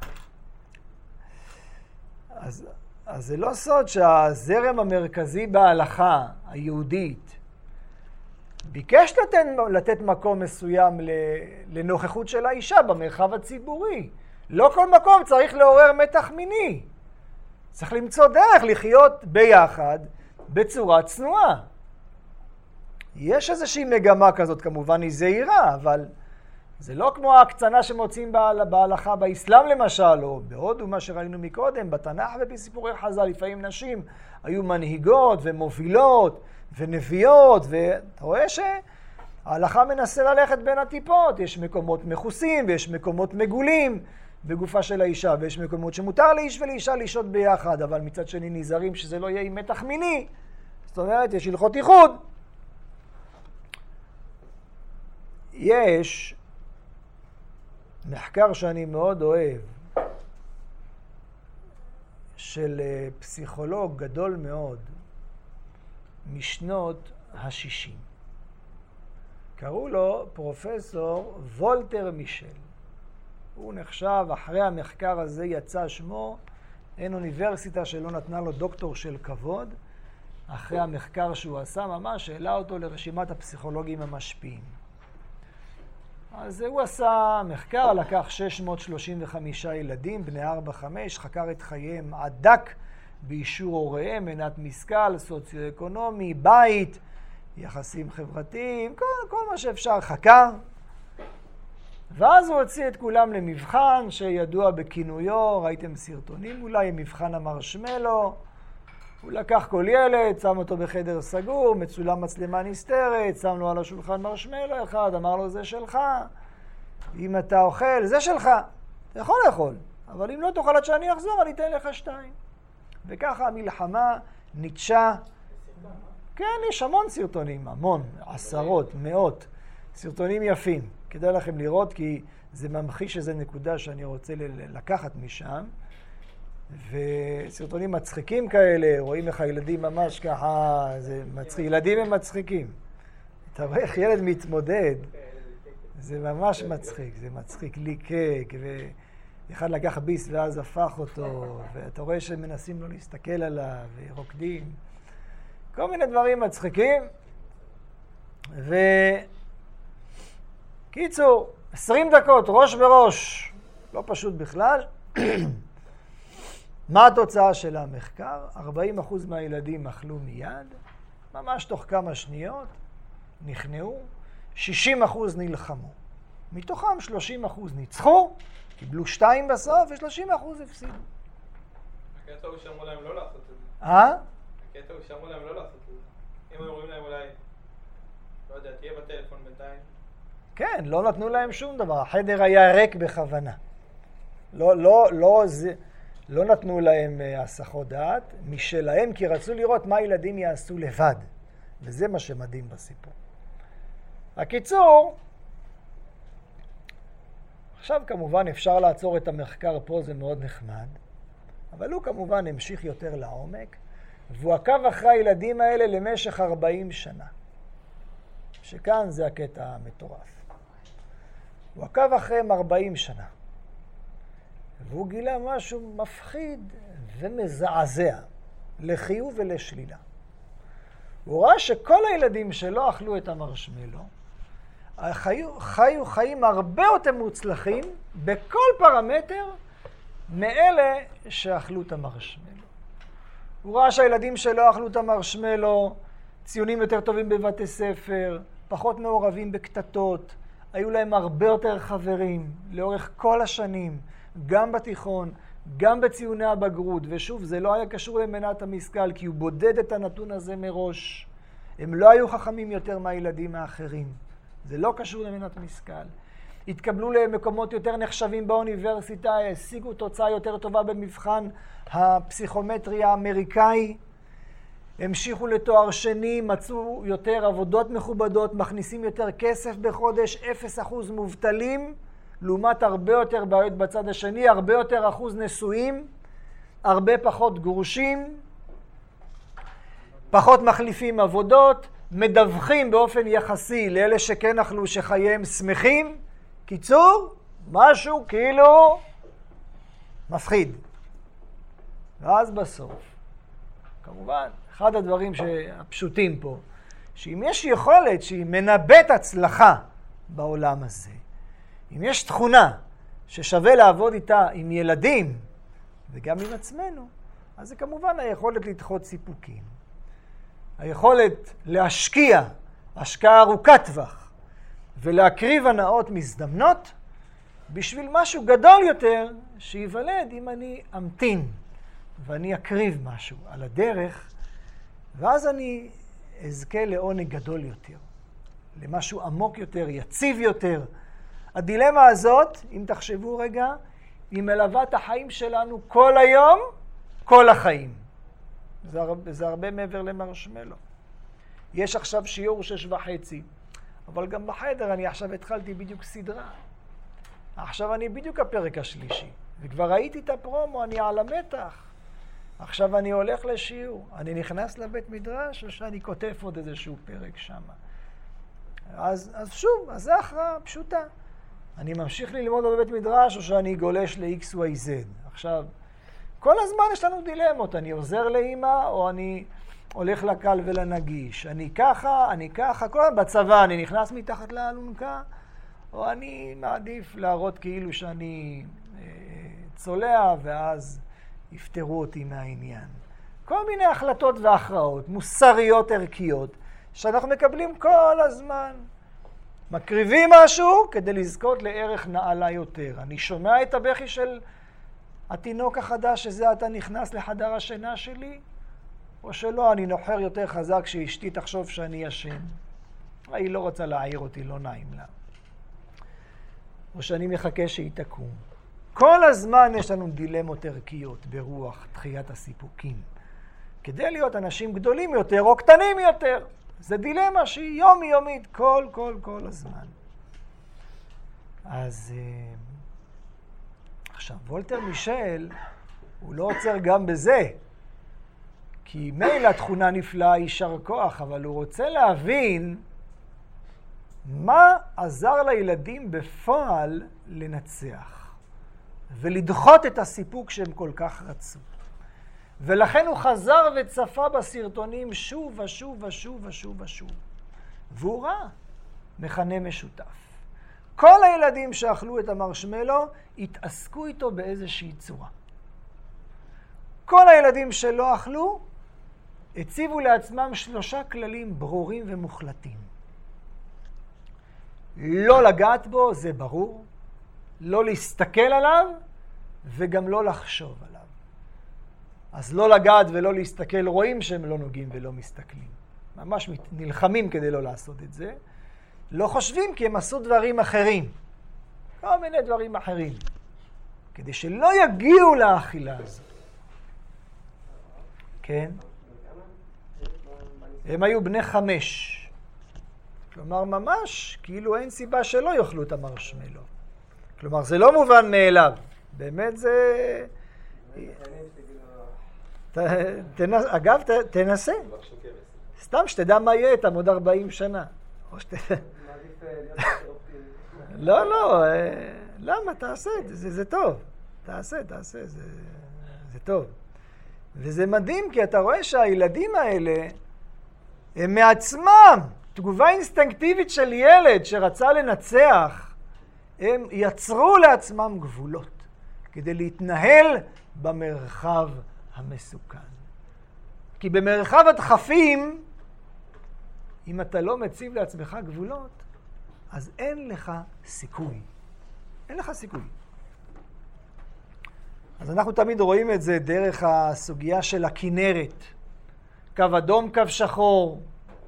A: אז זה לא סוד שהזרם המרכזי בהלכה היהודית ביקש לתת מקום מסוים לנוכחות של האישה במרחב הציבורי. לא כל מקום צריך לעורר מתח מיני. צריך למצוא דרך לחיות ביחד בצורה צנועה. יש איזושהי מגמה כזאת, כמובן היא זהירה, אבל זה לא כמו ההקצנה שמוצאים בהלכה באסלאם למשל, או בהודו, מה שראינו מקודם, בתנ"ך ובסיפורי חז"ל, לפעמים נשים היו מנהיגות ומובילות ונביאות, ואתה רואה שההלכה מנסה ללכת בין הטיפות, יש מקומות מכוסים ויש מקומות מגולים בגופה של האישה, ויש מקומות שמותר לאיש ולאישה לשהות ביחד, אבל מצד שני נזהרים שזה לא יהיה עם מתח מיני. זאת אומרת, יש הלכות ייחוד. יש מחקר שאני מאוד אוהב, של פסיכולוג גדול מאוד, משנות ה-60. קראו לו פרופסור וולטר מישל. הוא נחשב, אחרי המחקר הזה יצא שמו, אין אוניברסיטה שלא נתנה לו דוקטור של כבוד. אחרי המחקר שהוא עשה ממש, העלה אותו לרשימת הפסיכולוגים המשפיעים. אז הוא עשה מחקר, לקח 635 ילדים, בני 4-5, חקר את חייהם עד דק, באישור הוריהם, מנת משכל, סוציו-אקונומי, בית, יחסים חברתיים, כל מה שאפשר חקר. ואז הוא הוציא את כולם למבחן שידוע בכינויו, ראיתם סרטונים אולי, מבחן המרשמלו. הוא לקח כל ילד, שם אותו בחדר סגור, מצולם מצלמה נסתרת, שם לו על השולחן מרשמלו אחד, אמר לו זה שלך. אם אתה אוכל, זה שלך. אתה יכול לאכול, אבל אם לא תאכל עד שאני אחזור, אני אתן לך 2. וככה המלחמה ניטשה. כן, יש המון סרטונים, המון, עשרות, מאות, סרטונים יפים. כדאי לכם לראות, כי זה ממחיש איזו נקודה שאני רוצה לקחת משם. וסרטונים מצחיקים כאלה, רואים איך הילדים ממש ככה, זה מצחיק, ילדים הם מצחיקים. אתה רואה איך ילד מתמודד, זה ממש מצחיק, זה מצחיק ליקק, ואחד לקח ביס ואז הפך אותו, ואתה רואה שמנסים לא להסתכל עליו, ורוקדים. כל מיני דברים מצחיקים. קיצור, 20 דקות, ראש בראש, לא פשוט בכלל. מה התוצאה של המחקר? 40% מהילדים אכלו מיד, ממש תוך כמה שניות, נכנעו, 60% נלחמו. מתוכם 30% ניצחו, קיבלו 2 בסוף, ו30% הפסידו.
C: הקטע הוא שאמרו להם לא לעשות את זה. הקטע הוא שאמרו להם לא לעשות את זה. אם אומרים להם אולי, לא יודע, תהיה בטלפון בינתיים.
A: כן, לא נתנו להם שום דבר. החדר היה ריק בכוונה. לא נתנו להם הסחות דעת משלהם, כי רצו לראות מה ילדים יעשו לבד. וזה מה שמדהים בסיפור. הקיצור, עכשיו כמובן אפשר לעצור את המחקר פה, זה מאוד נחמד, אבל הוא כמובן המשיך יותר לעומק, והוא עקב אחרי הילדים האלה למשך 40 שנה. שכאן זה הקטע המטורף. הוא עקב אחריהם 40 שנה. והוא גילה משהו מפחיד ומזעזע, לחיוב ולשלילה. הוא ראה שכל הילדים שלא אכלו את המרשמלו, חיו חיים הרבה יותר מוצלחים בכל פרמטר מאלה שאכלו את המרשמלו. הוא ראה שהילדים שלא אכלו את המרשמלו, ציונים יותר טובים בבתי ספר, פחות מעורבים בקטטות, היו להם הרבה יותר חברים לאורך כל השנים, גם בתיכון, גם בציוני הבגרות, ושוב, זה לא היה קשור למנת המשכל, כי הוא בודד את הנתון הזה מראש. הם לא היו חכמים יותר מהילדים האחרים. זה לא קשור למנת המשכל. התקבלו למקומות יותר נחשבים באוניברסיטה, השיגו תוצאה יותר טובה במבחן הפסיכומטרי האמריקאי, המשיכו לתואר שני, מצאו יותר עבודות מכובדות, מכניסים יותר כסף בחודש, 0% מובטלים, לעומת הרבה יותר בעיות בצד השני, הרבה יותר אחוז נשואים, הרבה פחות גרושים, פחות מחליפים עבודות, מדווחים באופן יחסי לאלה שכן אכלו שחייהם שמחים. קיצור, משהו כאילו מפחיד. ואז בסוף, כמובן, אחד הדברים הפשוטים פה, שאם יש יכולת שהיא מנבאת הצלחה בעולם הזה, אם יש תכונה ששווה לעבוד איתה עם ילדים וגם עם עצמנו, אז זה כמובן היכולת לדחות סיפוקים. היכולת להשקיע השקעה ארוכת טווח ולהקריב הנאות מזדמנות בשביל משהו גדול יותר שיוולד אם אני אמתין ואני אקריב משהו על הדרך, ואז אני אזכה לעונג גדול יותר, למשהו עמוק יותר, יציב יותר. הדילמה הזאת, אם תחשבו רגע, היא מלווה את החיים שלנו כל היום, כל החיים. זה הרבה מעבר למרשמלו. יש עכשיו שיעור 6:30, אבל גם בחדר אני עכשיו התחלתי בדיוק סדרה. עכשיו אני בדיוק הפרק השלישי, וכבר ראיתי את הפרומו, אני על המתח. עכשיו אני הולך לשיעור, אני נכנס לבית מדרש, או שאני כותב עוד איזשהו פרק שם. אז שוב, אז זה הכרעה פשוטה. אני ממשיך ללמוד בבית מדרש, או שאני גולש ל-XYZ. עכשיו, כל הזמן יש לנו דילמות. אני עוזר לאמא, או אני הולך לקל ולנגיש. אני ככה, כל הזמן בצבא אני נכנס מתחת לאלונקה, או אני מעדיף להראות כאילו שאני צולע, ואז יפטרו אותי מהעניין. כל מיני החלטות והכרעות, מוסריות ערכיות, שאנחנו מקבלים כל הזמן. מקריבים משהו כדי לזכות לערך נעלה יותר. אני שומע את הבכי של התינוק החדש שזה אתה נכנס לחדר השינה שלי, או שלא, אני נוחר יותר חזק שאשתי תחשוב שאני ישן. היא לא רוצה להעיר אותי, לא נעים לה. או שאני מחכה שהיא תקום. כל הזמן יש לנו דילמות ערכיות ברוח דחיית הסיפוקים. כדי להיות אנשים גדולים יותר או קטנים יותר. זה דילמה שהיא יומיומית כל הזמן. אז עכשיו, וולטר מישל, הוא לא עוצר גם בזה. כי מילא התכונה נפלאה, יישר כוח, אבל הוא רוצה להבין מה עזר לילדים בפועל לנצח ולדחות את הסיפוק שהם כל כך רצו? ולכן הוא חזר וצפה בסרטונים שוב ושוב ושוב ושוב ושוב. והוא ראה מכנה משותף. כל הילדים שאכלו את המרשמלו התעסקו איתו באיזושהי צורה. כל הילדים שלא אכלו הציבו לעצמם 3 כללים ברורים ומוחלטים. לא לגעת בו, זה ברור. לא להסתכל עליו וגם לא לחשוב עליו. אז לא לגעת ולא להסתכל, רואים שהם לא נוגעים ולא מסתכלים. ממש נלחמים כדי לא לעשות את זה. לא חושבים כי הם עשו דברים אחרים. כל מיני דברים אחרים. כדי שלא יגיעו לאכילה הזאת. כן? הם היו בני 5. כלומר, ממש, כאילו אין סיבה שלא יאכלו את המרשמלו. כלומר, זה לא מובן מאליו. באמת זה... אגב, תנסה. סתם שתדע מה יהיה איתם עוד 40 שנה. לא, לא, למה? תעשה את זה, זה טוב. תעשה, זה טוב. וזה מדהים, כי אתה רואה שהילדים האלה, הם מעצמם, תגובה אינסטינקטיבית של ילד שרצה לנצח, הם יצרו לעצמם גבולות, כדי להתנהל במרחב המסוכן. כי במרחב הדחפים, אם אתה לא מציב לעצמך גבולות, אז אין לך סיכוי. אין לך סיכוי. אז אנחנו תמיד רואים את זה דרך הסוגיה של הכנרת. קו אדום, קו שחור.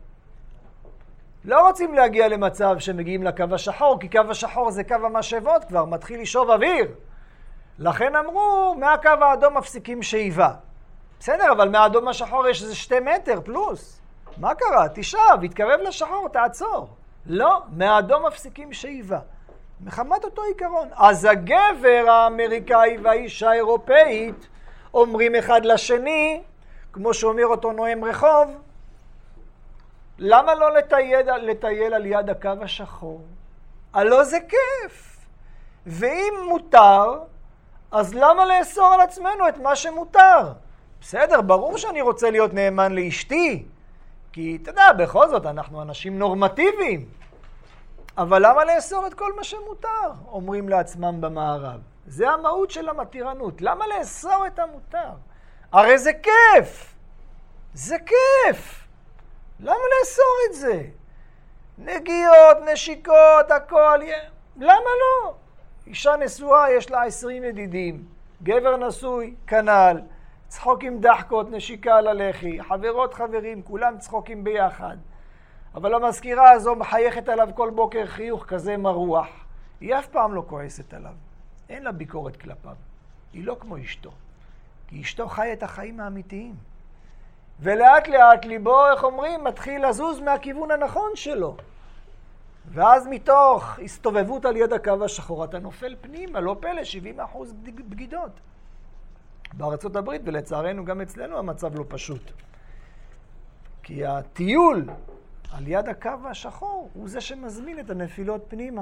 A: לא רוצים להגיע למצב שמגיעים לקו השחור, כי קו השחור זה קו המשאבות כבר, מתחיל לשאוב אוויר. לכן אמרו, מהקו האדום מפסיקים שאיבה. בסדר, אבל מהאדום השחור יש איזה 2 מטר פלוס. מה קרה? תשאב, התקרב לשחור, תעצור. לא, מהאדום מפסיקים שאיבה. מחמת אותו עיקרון. אז הגבר האמריקאי והאישה האירופאית אומרים אחד לשני, כמו שאומר אותו נואם רחוב, למה לא לטייל על יד הקו השחור? הלא זה כיף. ואם מותר, אז למה לאסור על עצמנו את מה שמותר? בסדר, ברור שאני רוצה להיות נאמן לאשתי, כי אתה יודע, בכל זאת אנחנו אנשים נורמטיביים. אבל למה לאסור את כל מה שמותר? אומרים לעצמם במערב. זה המהות של המתירנות. למה לאסור את המותר? הרי זה כיף. זה כיף. למה לאסור את זה? נגיעות, נשיקות, הכל. למה לא? אישה נשואה יש לה 20 ידידים. גבר נשוי, כנ"ל. צחוקים דחקות, נשיקה על הלחי. חברות, חברים, כולם צחוקים ביחד. אבל המזכירה הזו מחייכת עליו כל בוקר חיוך כזה מרוח. היא אף פעם לא כועסת עליו. אין לה ביקורת כלפיו. היא לא כמו אשתו. כי אשתו חי את החיים האמיתיים. ולאט לאט ליבו, איך אומרים, מתחיל לזוז מהכיוון הנכון שלו. ואז מתוך הסתובבות על יד הקו השחור, אתה נופל פנימה, לא פלא, 70% בגידות. בארצות הברית, ולצערנו גם אצלנו, המצב לא פשוט. כי הטיול על יד הקו השחור הוא זה שמזמין את הנפילות פנימה.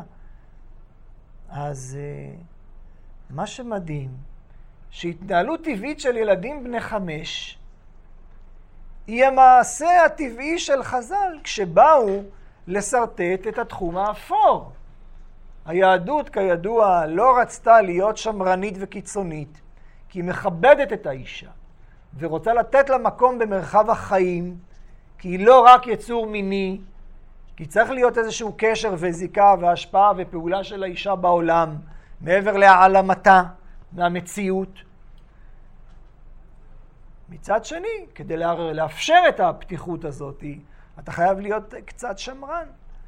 A: אז מה שמדהים, שהתנהלות טבעית של ילדים בני 5, היא המעשה הטבעי של חז"ל, כשבאו לסרטט את התחום האפור. היהדות, כידוע, לא רצתה להיות שמרנית וקיצונית, כי היא מכבדת את האישה, ורוצה לתת לה מקום במרחב החיים, כי היא לא רק יצור מיני, כי צריך להיות איזשהו קשר וזיקה והשפעה ופעולה של האישה בעולם, מעבר להעלמתה מהמציאות. מצד שני, כדי לאפשר את הפתיחות הזאת, אתה חייב להיות קצת שמרן.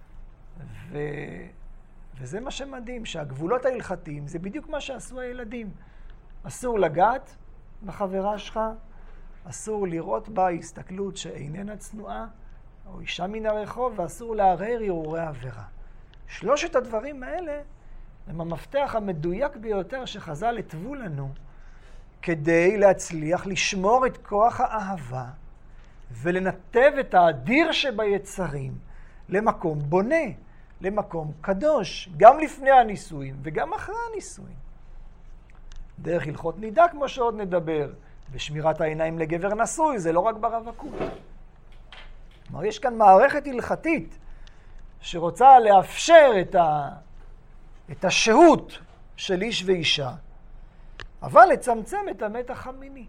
A: וזה מה שמדהים, שהגבולות ההלכתיים זה בדיוק מה שעשו הילדים. אסור לגעת בחברה שלך, אסור לראות בה הסתכלות שאיננה צנועה, או אישה מן הרחוב, ואסור לערער הרהורי עבירה. 3 הדברים האלה הם המפתח המדויק ביותר שחז"ל התוו לנו, כדי להצליח לשמור את כוח האהבה, ולנתב את האדיר שביצרים למקום בונה, למקום קדוש, גם לפני הנישואים וגם אחרי הנישואים. דרך הלכות נידה, כמו שעוד נדבר, ושמירת העיניים לגבר נשוי, זה לא רק ברווקות. כלומר, יש כאן מערכת הלכתית שרוצה לאפשר את השהות של איש ואישה, אבל לצמצם את המתח המיני.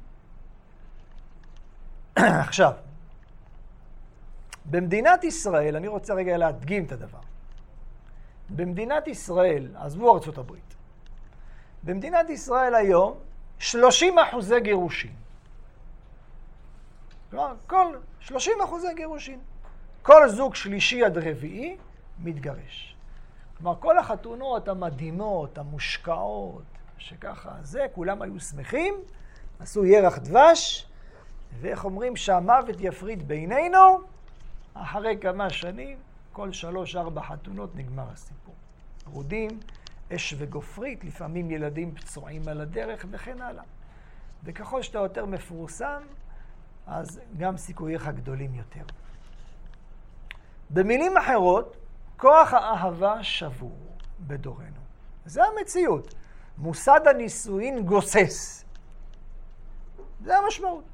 A: עכשיו, במדינת ישראל, אני רוצה רגע להדגים את הדבר. במדינת ישראל, עזבו ארצות הברית, במדינת ישראל היום 30% גירושים. כלומר, 30% גירושים. כל זוג שלישי עד רביעי מתגרש. כלומר, כל החתונות המדהימות, המושקעות, שככה זה, כולם היו שמחים, עשו ירח דבש, ואיך אומרים שהמוות יפריד בינינו, אחרי כמה שנים, כל 3-4 חתונות נגמר הסיפור. רודים, אש וגופרית, לפעמים ילדים פצועים על הדרך וכן הלאה. וככל שאתה יותר מפורסם, אז גם סיכוייך גדולים יותר. במילים אחרות, כוח האהבה שבור בדורנו. זה המציאות. מוסד הנישואין גוסס. זה המשמעות.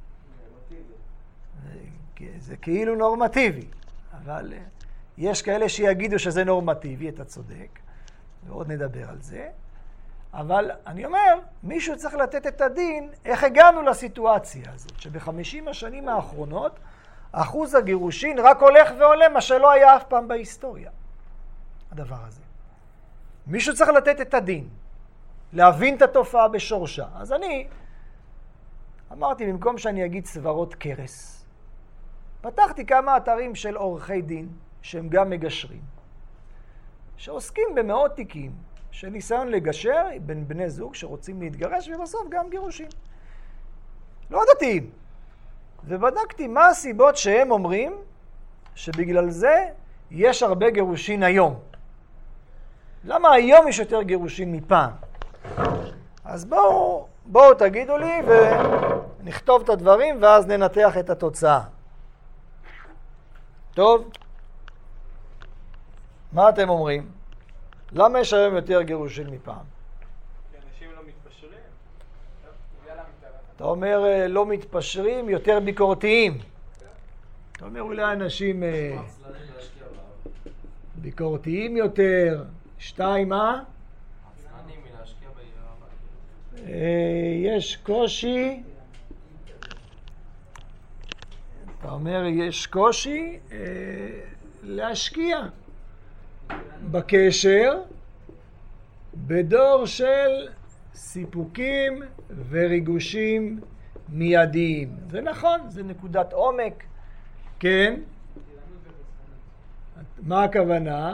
A: זה כאילו נורמטיבי, אבל יש כאלה שיגידו שזה נורמטיבי, אתה צודק, ועוד נדבר על זה. אבל אני אומר, מישהו צריך לתת את הדין איך הגענו לסיטואציה הזאת, שב-50 השנים האחרונות אחוז הגירושין רק הולך ועולה, מה שלא היה אף פעם בהיסטוריה, הדבר הזה. מישהו צריך לתת את הדין, להבין את התופעה בשורשה. אז אני אמרתי, במקום שאני אגיד סברות קרס, פתחתי כמה אתרים של עורכי דין, שהם גם מגשרים, שעוסקים במאות תיקים, של ניסיון לגשר בין בני זוג שרוצים להתגרש, ובסוף גם גירושים. לא דתיים. ובדקתי מה הסיבות שהם אומרים, שבגלל זה יש הרבה גירושין היום. למה היום יש יותר גירושין מפעם? אז בואו תגידו לי ונכתוב את הדברים ואז ננתח את התוצאה. טוב? מה אתם אומרים? למה יש היום יותר גירושין מפעם?
C: כי אנשים לא מתפשרים.
A: אתה אומר לא מתפשרים, יותר ביקורתיים. אתה אומר אולי אנשים ביקורתיים יותר. 2, מה? יש קושי. אתה אומר יש קושי להשקיע בקשר בדור של סיפוקים וריגושים מיידיים. זה נכון, זה נקודת עומק, כן? מה הכוונה?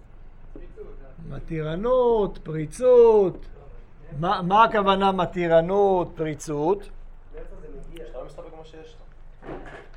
A: מתירנות, פריצות. מה הכוונה מתירנות, פריצות?
C: אתה לא מסתפק כמו שיש לך.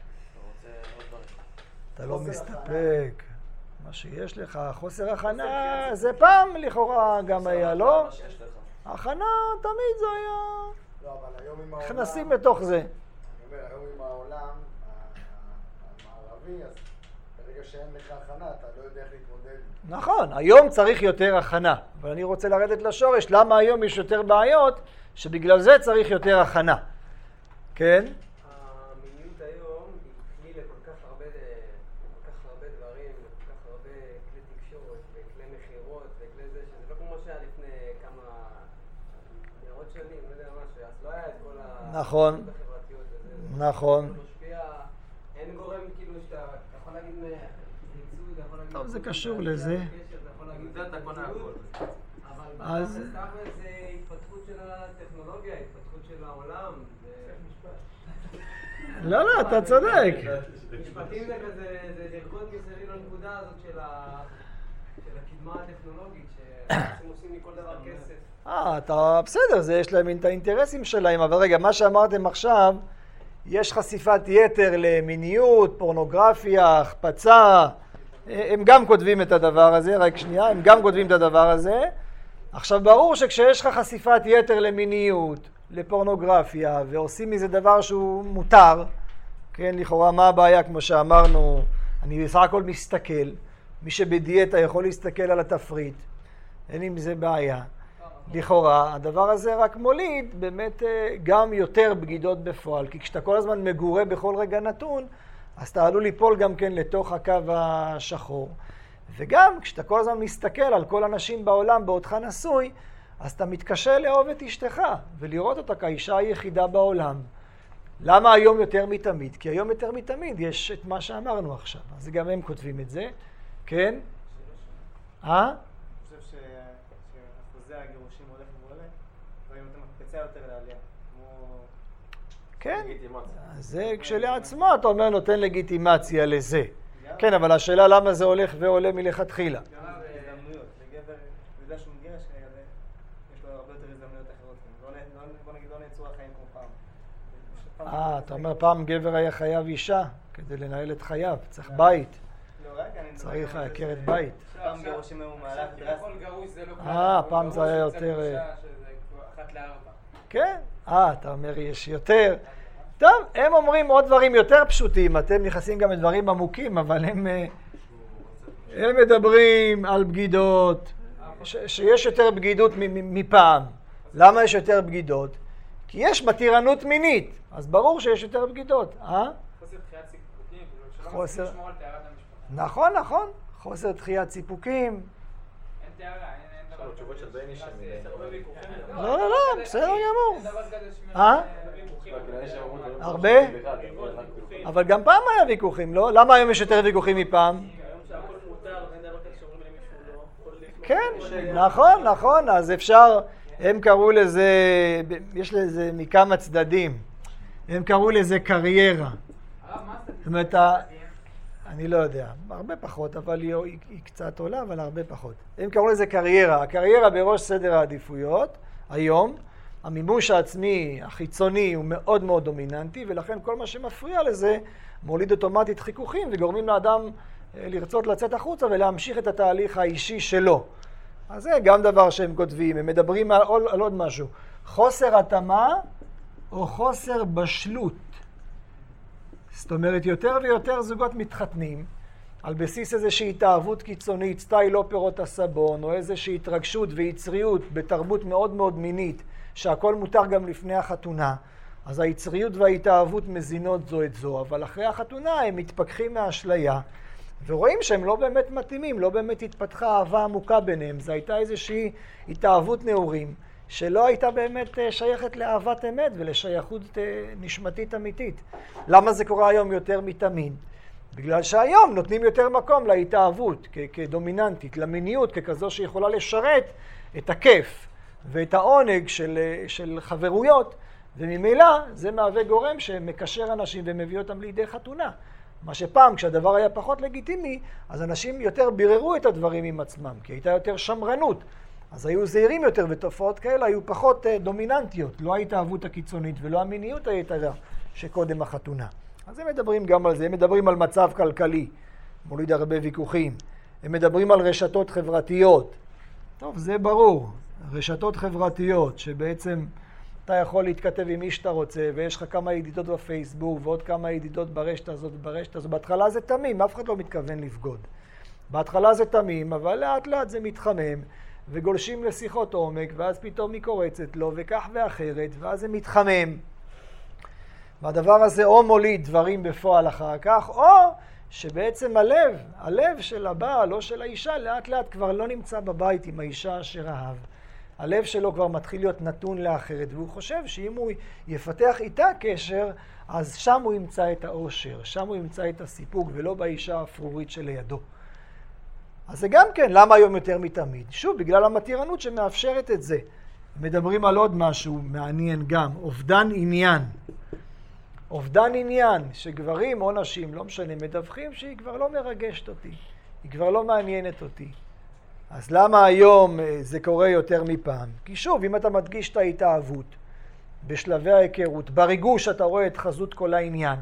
A: אתה לא מסתפק. מה שיש לך, חוסר הכנה, זה פעם לכאורה גם היה, לא? הכנה תמיד זה היה.
D: לא, אבל היום עם העולם...
A: נכנסים לתוך זה.
D: אני אומר, היום עם העולם המערבי, אז ברגע שאין לך הכנה, אתה לא יודע איך להתמודד.
A: נכון, היום צריך יותר הכנה. אבל אני רוצה לרדת לשורש, למה היום יש יותר בעיות, שבגלל זה צריך יותר הכנה. כן?
E: המיניות היום היא כלי לכל כך הרבה דברים, לכל כך הרבה כלי תקשורת וכלי מחירות וכלי זה, שזה לא כמו שהיה לפני כמה מאות שנים, לא יודע מה, אז לא היה את כל
A: נכון.
E: החברתיות וזה.
A: נכון.
E: זה משפיע, אין גורם כאילו שאתה יכול להגיד ריצוי, אתה יכול להגיד...
A: טוב, זה קשור לזה.
E: זה אתה קונה הכל. אבל זה התפתחות של הטכנולוגיה, התפתחות של העולם.
A: לא, אתה צודק.
E: משפטים זה כזה, זה לרקוד מסביב לנקודה הזאת של הקדמה הטכנולוגית, שאנשים עושים מכל דבר כסף.
A: אתה בסדר, יש להם את האינטרסים שלהם, אבל רגע, מה שאמרתם עכשיו, יש חשיפת יתר למיניות, פורנוגרפיה, החפצה, הם גם כותבים את הדבר הזה, רק שנייה, הם גם כותבים את הדבר הזה. עכשיו, ברור שכשיש לך חשיפת יתר למיניות, לפורנוגרפיה, ועושים מזה דבר שהוא מותר, כן, לכאורה מה הבעיה, כמו שאמרנו, אני בסך הכל מסתכל, מי שבדיאטה יכול להסתכל על התפריט, אין עם זה בעיה. לכאורה, הדבר הזה רק מוליד באמת גם יותר בגידות בפועל, כי כשאתה כל הזמן מגורה בכל רגע נתון, אז אתה עלול ליפול גם כן לתוך הקו השחור. וגם כשאתה כל הזמן מסתכל על כל אנשים בעולם באותך נשוי, אז אתה מתקשה לאהוב את אשתך ולראות אותה כאישה היחידה בעולם. למה היום יותר מתמיד? כי היום יותר מתמיד יש את מה שאמרנו עכשיו. אז גם הם כותבים את זה. כן?
F: אני חושב שאחוזי הגירושים הולך ועולה, והיום אתה מקפצה יותר לעלייה.
A: כן, זה כשלעצמו אתה אומר נותן לגיטימציה לזה. כן, אבל השאלה למה זה הולך ועולה מלכתחילה.
F: גם הזדמנויות. לגבר, הוא יודע שהוא מגירש, יש לו הרבה יותר הזדמנויות אחרות. בוא נגיד, לא נעצרו החיים כמו פעם.
A: אתה אומר פעם גבר היה חייב אישה כדי לנהל את חייו, צריך בית. צריך עקרת בית.
F: פעם גירושים היו מהלך דרסטי.
A: פעם זה היה יותר... כן, אתה אומר יש יותר. טוב, הם אומרים עוד דברים יותר פשוטים, אתם נכנסים גם לדברים עמוקים, אבל הם מדברים על בגידות, שיש יותר בגידות מפעם. למה יש יותר בגידות? כי יש מתירנות מינית, אז ברור שיש יותר בגידות.
C: חוסר דחיית סיפוקים, שלא מספיק לשמור על טהרת המשפחה.
A: נכון, נכון. חוסר דחיית סיפוקים.
C: אין טהרה, אין דבר.
B: תשובות של בני שמי.
A: לא, בסדר גמור.
C: אין דבר כזה
A: הרבה? אבל גם פעם היה ויכוחים, לא? למה היום יש יותר ויכוחים מפעם?
C: היום שהכל מותר, אין דבר כזה שאומרים למישהו לא.
A: כן, נכון, נכון. אז אפשר, הם קראו לזה, יש לזה מכמה צדדים. הם קראו לזה קריירה. זאת אומרת, אני לא יודע, הרבה פחות, אבל היא קצת עולה, אבל הרבה פחות. הם קראו לזה קריירה. הקריירה בראש סדר העדיפויות, היום, המימוש העצמי החיצוני הוא מאוד מאוד דומיננטי, ולכן כל מה שמפריע לזה מוליד אוטומטית חיכוכים, וגורמים לאדם לרצות לצאת החוצה ולהמשיך את התהליך האישי שלו. אז זה גם דבר שהם כותבים, הם מדברים על עוד משהו. חוסר התאמה או חוסר בשלות. זאת אומרת, יותר ויותר זוגות מתחתנים על בסיס איזושהי התאהבות קיצונית, סטייל אופרות הסבון, או איזושהי התרגשות ויצריות בתרבות מאוד מאוד מינית, שהכל מותר גם לפני החתונה. אז היצריות וההתאהבות מזינות זו את זו, אבל אחרי החתונה הם מתפכחים מהאשליה, ורואים שהם לא באמת מתאימים, לא באמת התפתחה אהבה עמוקה ביניהם. זו הייתה איזושהי התאהבות נעורים, שלא הייתה באמת שייכת לאהבת אמת ולשייכות נשמתית אמיתית. למה זה קורה היום יותר מתמיד? בגלל שהיום נותנים יותר מקום להתאהבות כדומיננטית, למיניות ככזו שיכולה לשרת את הכיף ואת העונג של חברויות, וממילא זה מהווה גורם שמקשר אנשים ומביא אותם לידי חתונה. מה שפעם כשהדבר היה פחות לגיטימי, אז אנשים יותר ביררו את הדברים עם עצמם, כי הייתה יותר שמרנות. אז היו זהירים יותר, ותופעות כאלה היו פחות דומיננטיות, לא ההתאהבות הקיצונית ולא המיניות היתרה שקודם החתונה. אז הם מדברים גם על זה, הם מדברים על מצב כלכלי, מוליד הרבה ויכוחים. הם מדברים על רשתות חברתיות. טוב, זה ברור, רשתות חברתיות שבעצם אתה יכול להתכתב עם מי שאתה רוצה, ויש לך כמה ידידות בפייסבוק ועוד כמה ידידות ברשת הזאת וברשת הזאת. בהתחלה זה תמים, אף אחד לא מתכוון לבגוד. בהתחלה זה תמים, אבל לאט לאט זה מתחמם, וגולשים לשיחות עומק, ואז פתאום היא קורצת לו, וכך ואחרת, ואז זה מתחמם. והדבר הזה או מוליד דברים בפועל אחר כך, או שבעצם הלב של הבעל או של האישה לאט לאט כבר לא נמצא בבית עם האישה אשר אהב. הלב שלו כבר מתחיל להיות נתון לאחרת, והוא חושב שאם הוא יפתח איתה קשר, אז שם הוא ימצא את האושר, שם הוא ימצא את הסיפוק, ולא באישה האפרורית שלידו. אז זה גם כן, למה היום יותר מתמיד? שוב, בגלל המתירנות שמאפשרת את זה. מדברים על עוד משהו מעניין גם, אובדן עניין. אובדן עניין, שגברים או נשים, לא משנה, מדווחים שהיא כבר לא מרגשת אותי, היא כבר לא מעניינת אותי. אז למה היום זה קורה יותר מפעם? כי שוב, אם אתה מדגיש את ההתאהבות, בשלבי ההיכרות, בריגוש אתה רואה את חזות כל העניין.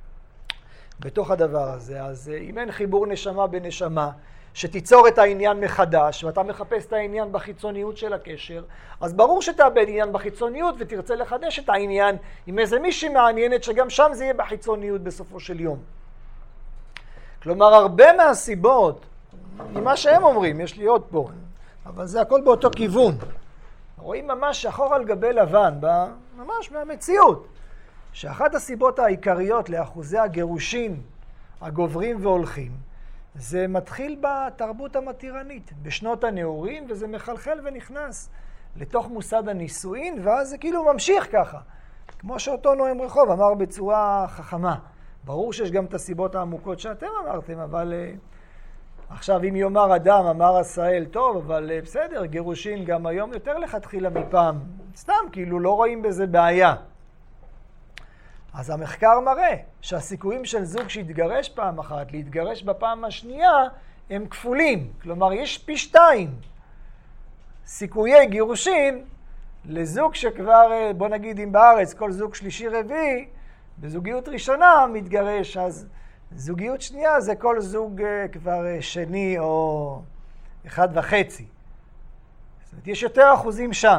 A: בתוך הדבר הזה, אז אם אין חיבור נשמה בנשמה, שתיצור את העניין מחדש, ואתה מחפש את העניין בחיצוניות של הקשר, אז ברור שתאבד עניין בחיצוניות ותרצה לחדש את העניין עם איזה מישהי מעניינת, שגם שם זה יהיה בחיצוניות בסופו של יום. כלומר, הרבה מהסיבות, ממה שהם אומרים, יש לי עוד פה, אבל זה הכל באותו כיוון. רואים ממש שחור על גבי לבן, ממש מהמציאות, שאחת הסיבות העיקריות לאחוזי הגירושין הגוברים והולכים, זה מתחיל בתרבות המתירנית, בשנות הנעורים, וזה מחלחל ונכנס לתוך מוסד הנישואין, ואז זה כאילו ממשיך ככה. כמו שאותו נואם רחוב אמר בצורה חכמה. ברור שיש גם את הסיבות העמוקות שאתם אמרתם, אבל עכשיו אם יאמר אדם, אמר עשאל, טוב, אבל בסדר, גירושין גם היום יותר לכתחילה מפעם. סתם, כאילו לא רואים בזה בעיה. אז המחקר מראה שהסיכויים של זוג שהתגרש פעם אחת, להתגרש בפעם השנייה, הם כפולים. כלומר, יש פי 2 סיכויי גירושין לזוג שכבר, בוא נגיד אם בארץ, כל זוג שלישי רביעי, בזוגיות ראשונה מתגרש, אז זוגיות שנייה זה כל זוג כבר שני או 1.5. זאת אומרת, יש יותר אחוזים שם.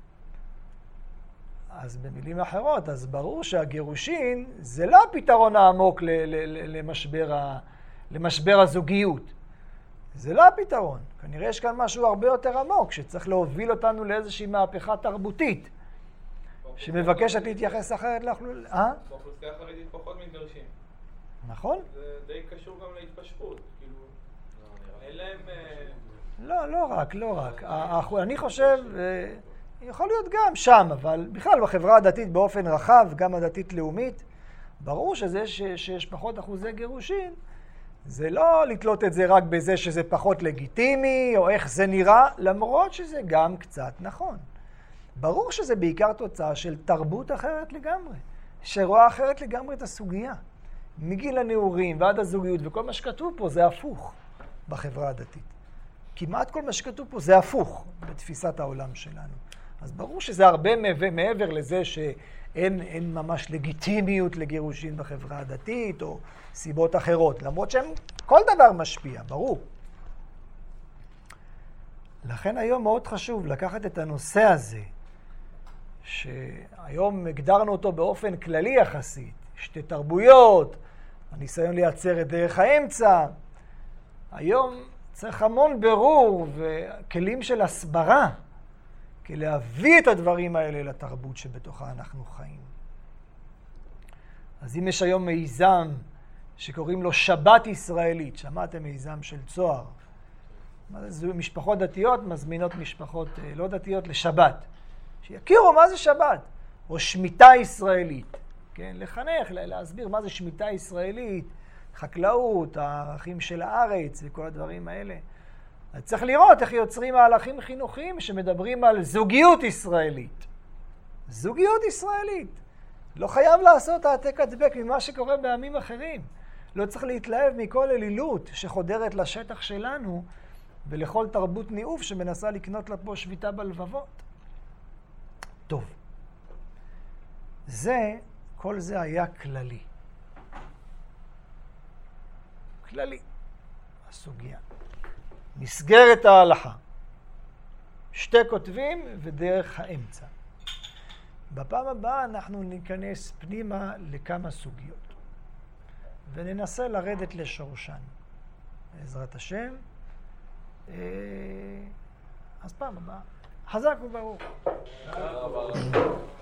A: אז במילים אחרות, אז ברור שהגירושין זה לא הפתרון העמוק למשבר הזוגיות. זה לא הפתרון. כנראה יש כאן משהו הרבה יותר עמוק, שצריך להוביל אותנו לאיזושהי מהפכה תרבותית, שמבקשת להתייחס אחרת לאכלול...
C: באוכלוסייה החרדית פחות מתגרשים.
A: נכון?
C: זה די קשור גם להתפשרות. כאילו, אין להם...
A: לא רק. אני חושב... יכול להיות גם שם, אבל בכלל בחברה הדתית באופן רחב, גם הדתית-לאומית, ברור שזה שיש פחות אחוזי גירושין, זה לא לתלות את זה רק בזה שזה פחות לגיטימי, או איך זה נראה, למרות שזה גם קצת נכון. ברור שזה בעיקר תוצאה של תרבות אחרת לגמרי, שרואה אחרת לגמרי את הסוגיה. מגיל הנעורים ועד הזוגיות, וכל מה שכתוב פה זה הפוך בחברה הדתית. כמעט כל מה שכתוב פה זה הפוך בתפיסת העולם שלנו. אז ברור שזה הרבה מעבר לזה שאין ממש לגיטימיות לגירושין בחברה הדתית או סיבות אחרות, למרות שהם כל דבר משפיע, ברור. לכן היום מאוד חשוב לקחת את הנושא הזה, שהיום הגדרנו אותו באופן כללי יחסית, שתי תרבויות, הניסיון לייצר את דרך האמצע. היום צריך המון ברור וכלים של הסברה, להביא את הדברים האלה לתרבות שבתוכה אנחנו חיים. אז אם יש היום מיזם שקוראים לו שבת ישראלית, שמעתם מיזם של צוהר, משפחות דתיות מזמינות משפחות לא דתיות לשבת, שיכירו מה זה שבת, או שמיטה ישראלית, כן? לחנך, להסביר מה זה שמיטה ישראלית, חקלאות, הערכים של הארץ וכל הדברים האלה. אז צריך לראות איך יוצרים מהלכים חינוכיים שמדברים על זוגיות ישראלית. זוגיות ישראלית. לא חייב לעשות העתק הדבק ממה שקורה בעמים אחרים. לא צריך להתלהב מכל אלילות שחודרת לשטח שלנו ולכל תרבות ניאוף שמנסה לקנות לה פה שביתה בלבבות. טוב. כל זה היה כללי. כללי. הסוגיה. מסגרת ההלכה. שתי כותבים ודרך האמצע. בפעם הבאה אנחנו ניכנס פנימה לכמה סוגיות. וננסה לרדת לשורשן. בעזרת השם. אז פעם הבאה. חזק וברוך.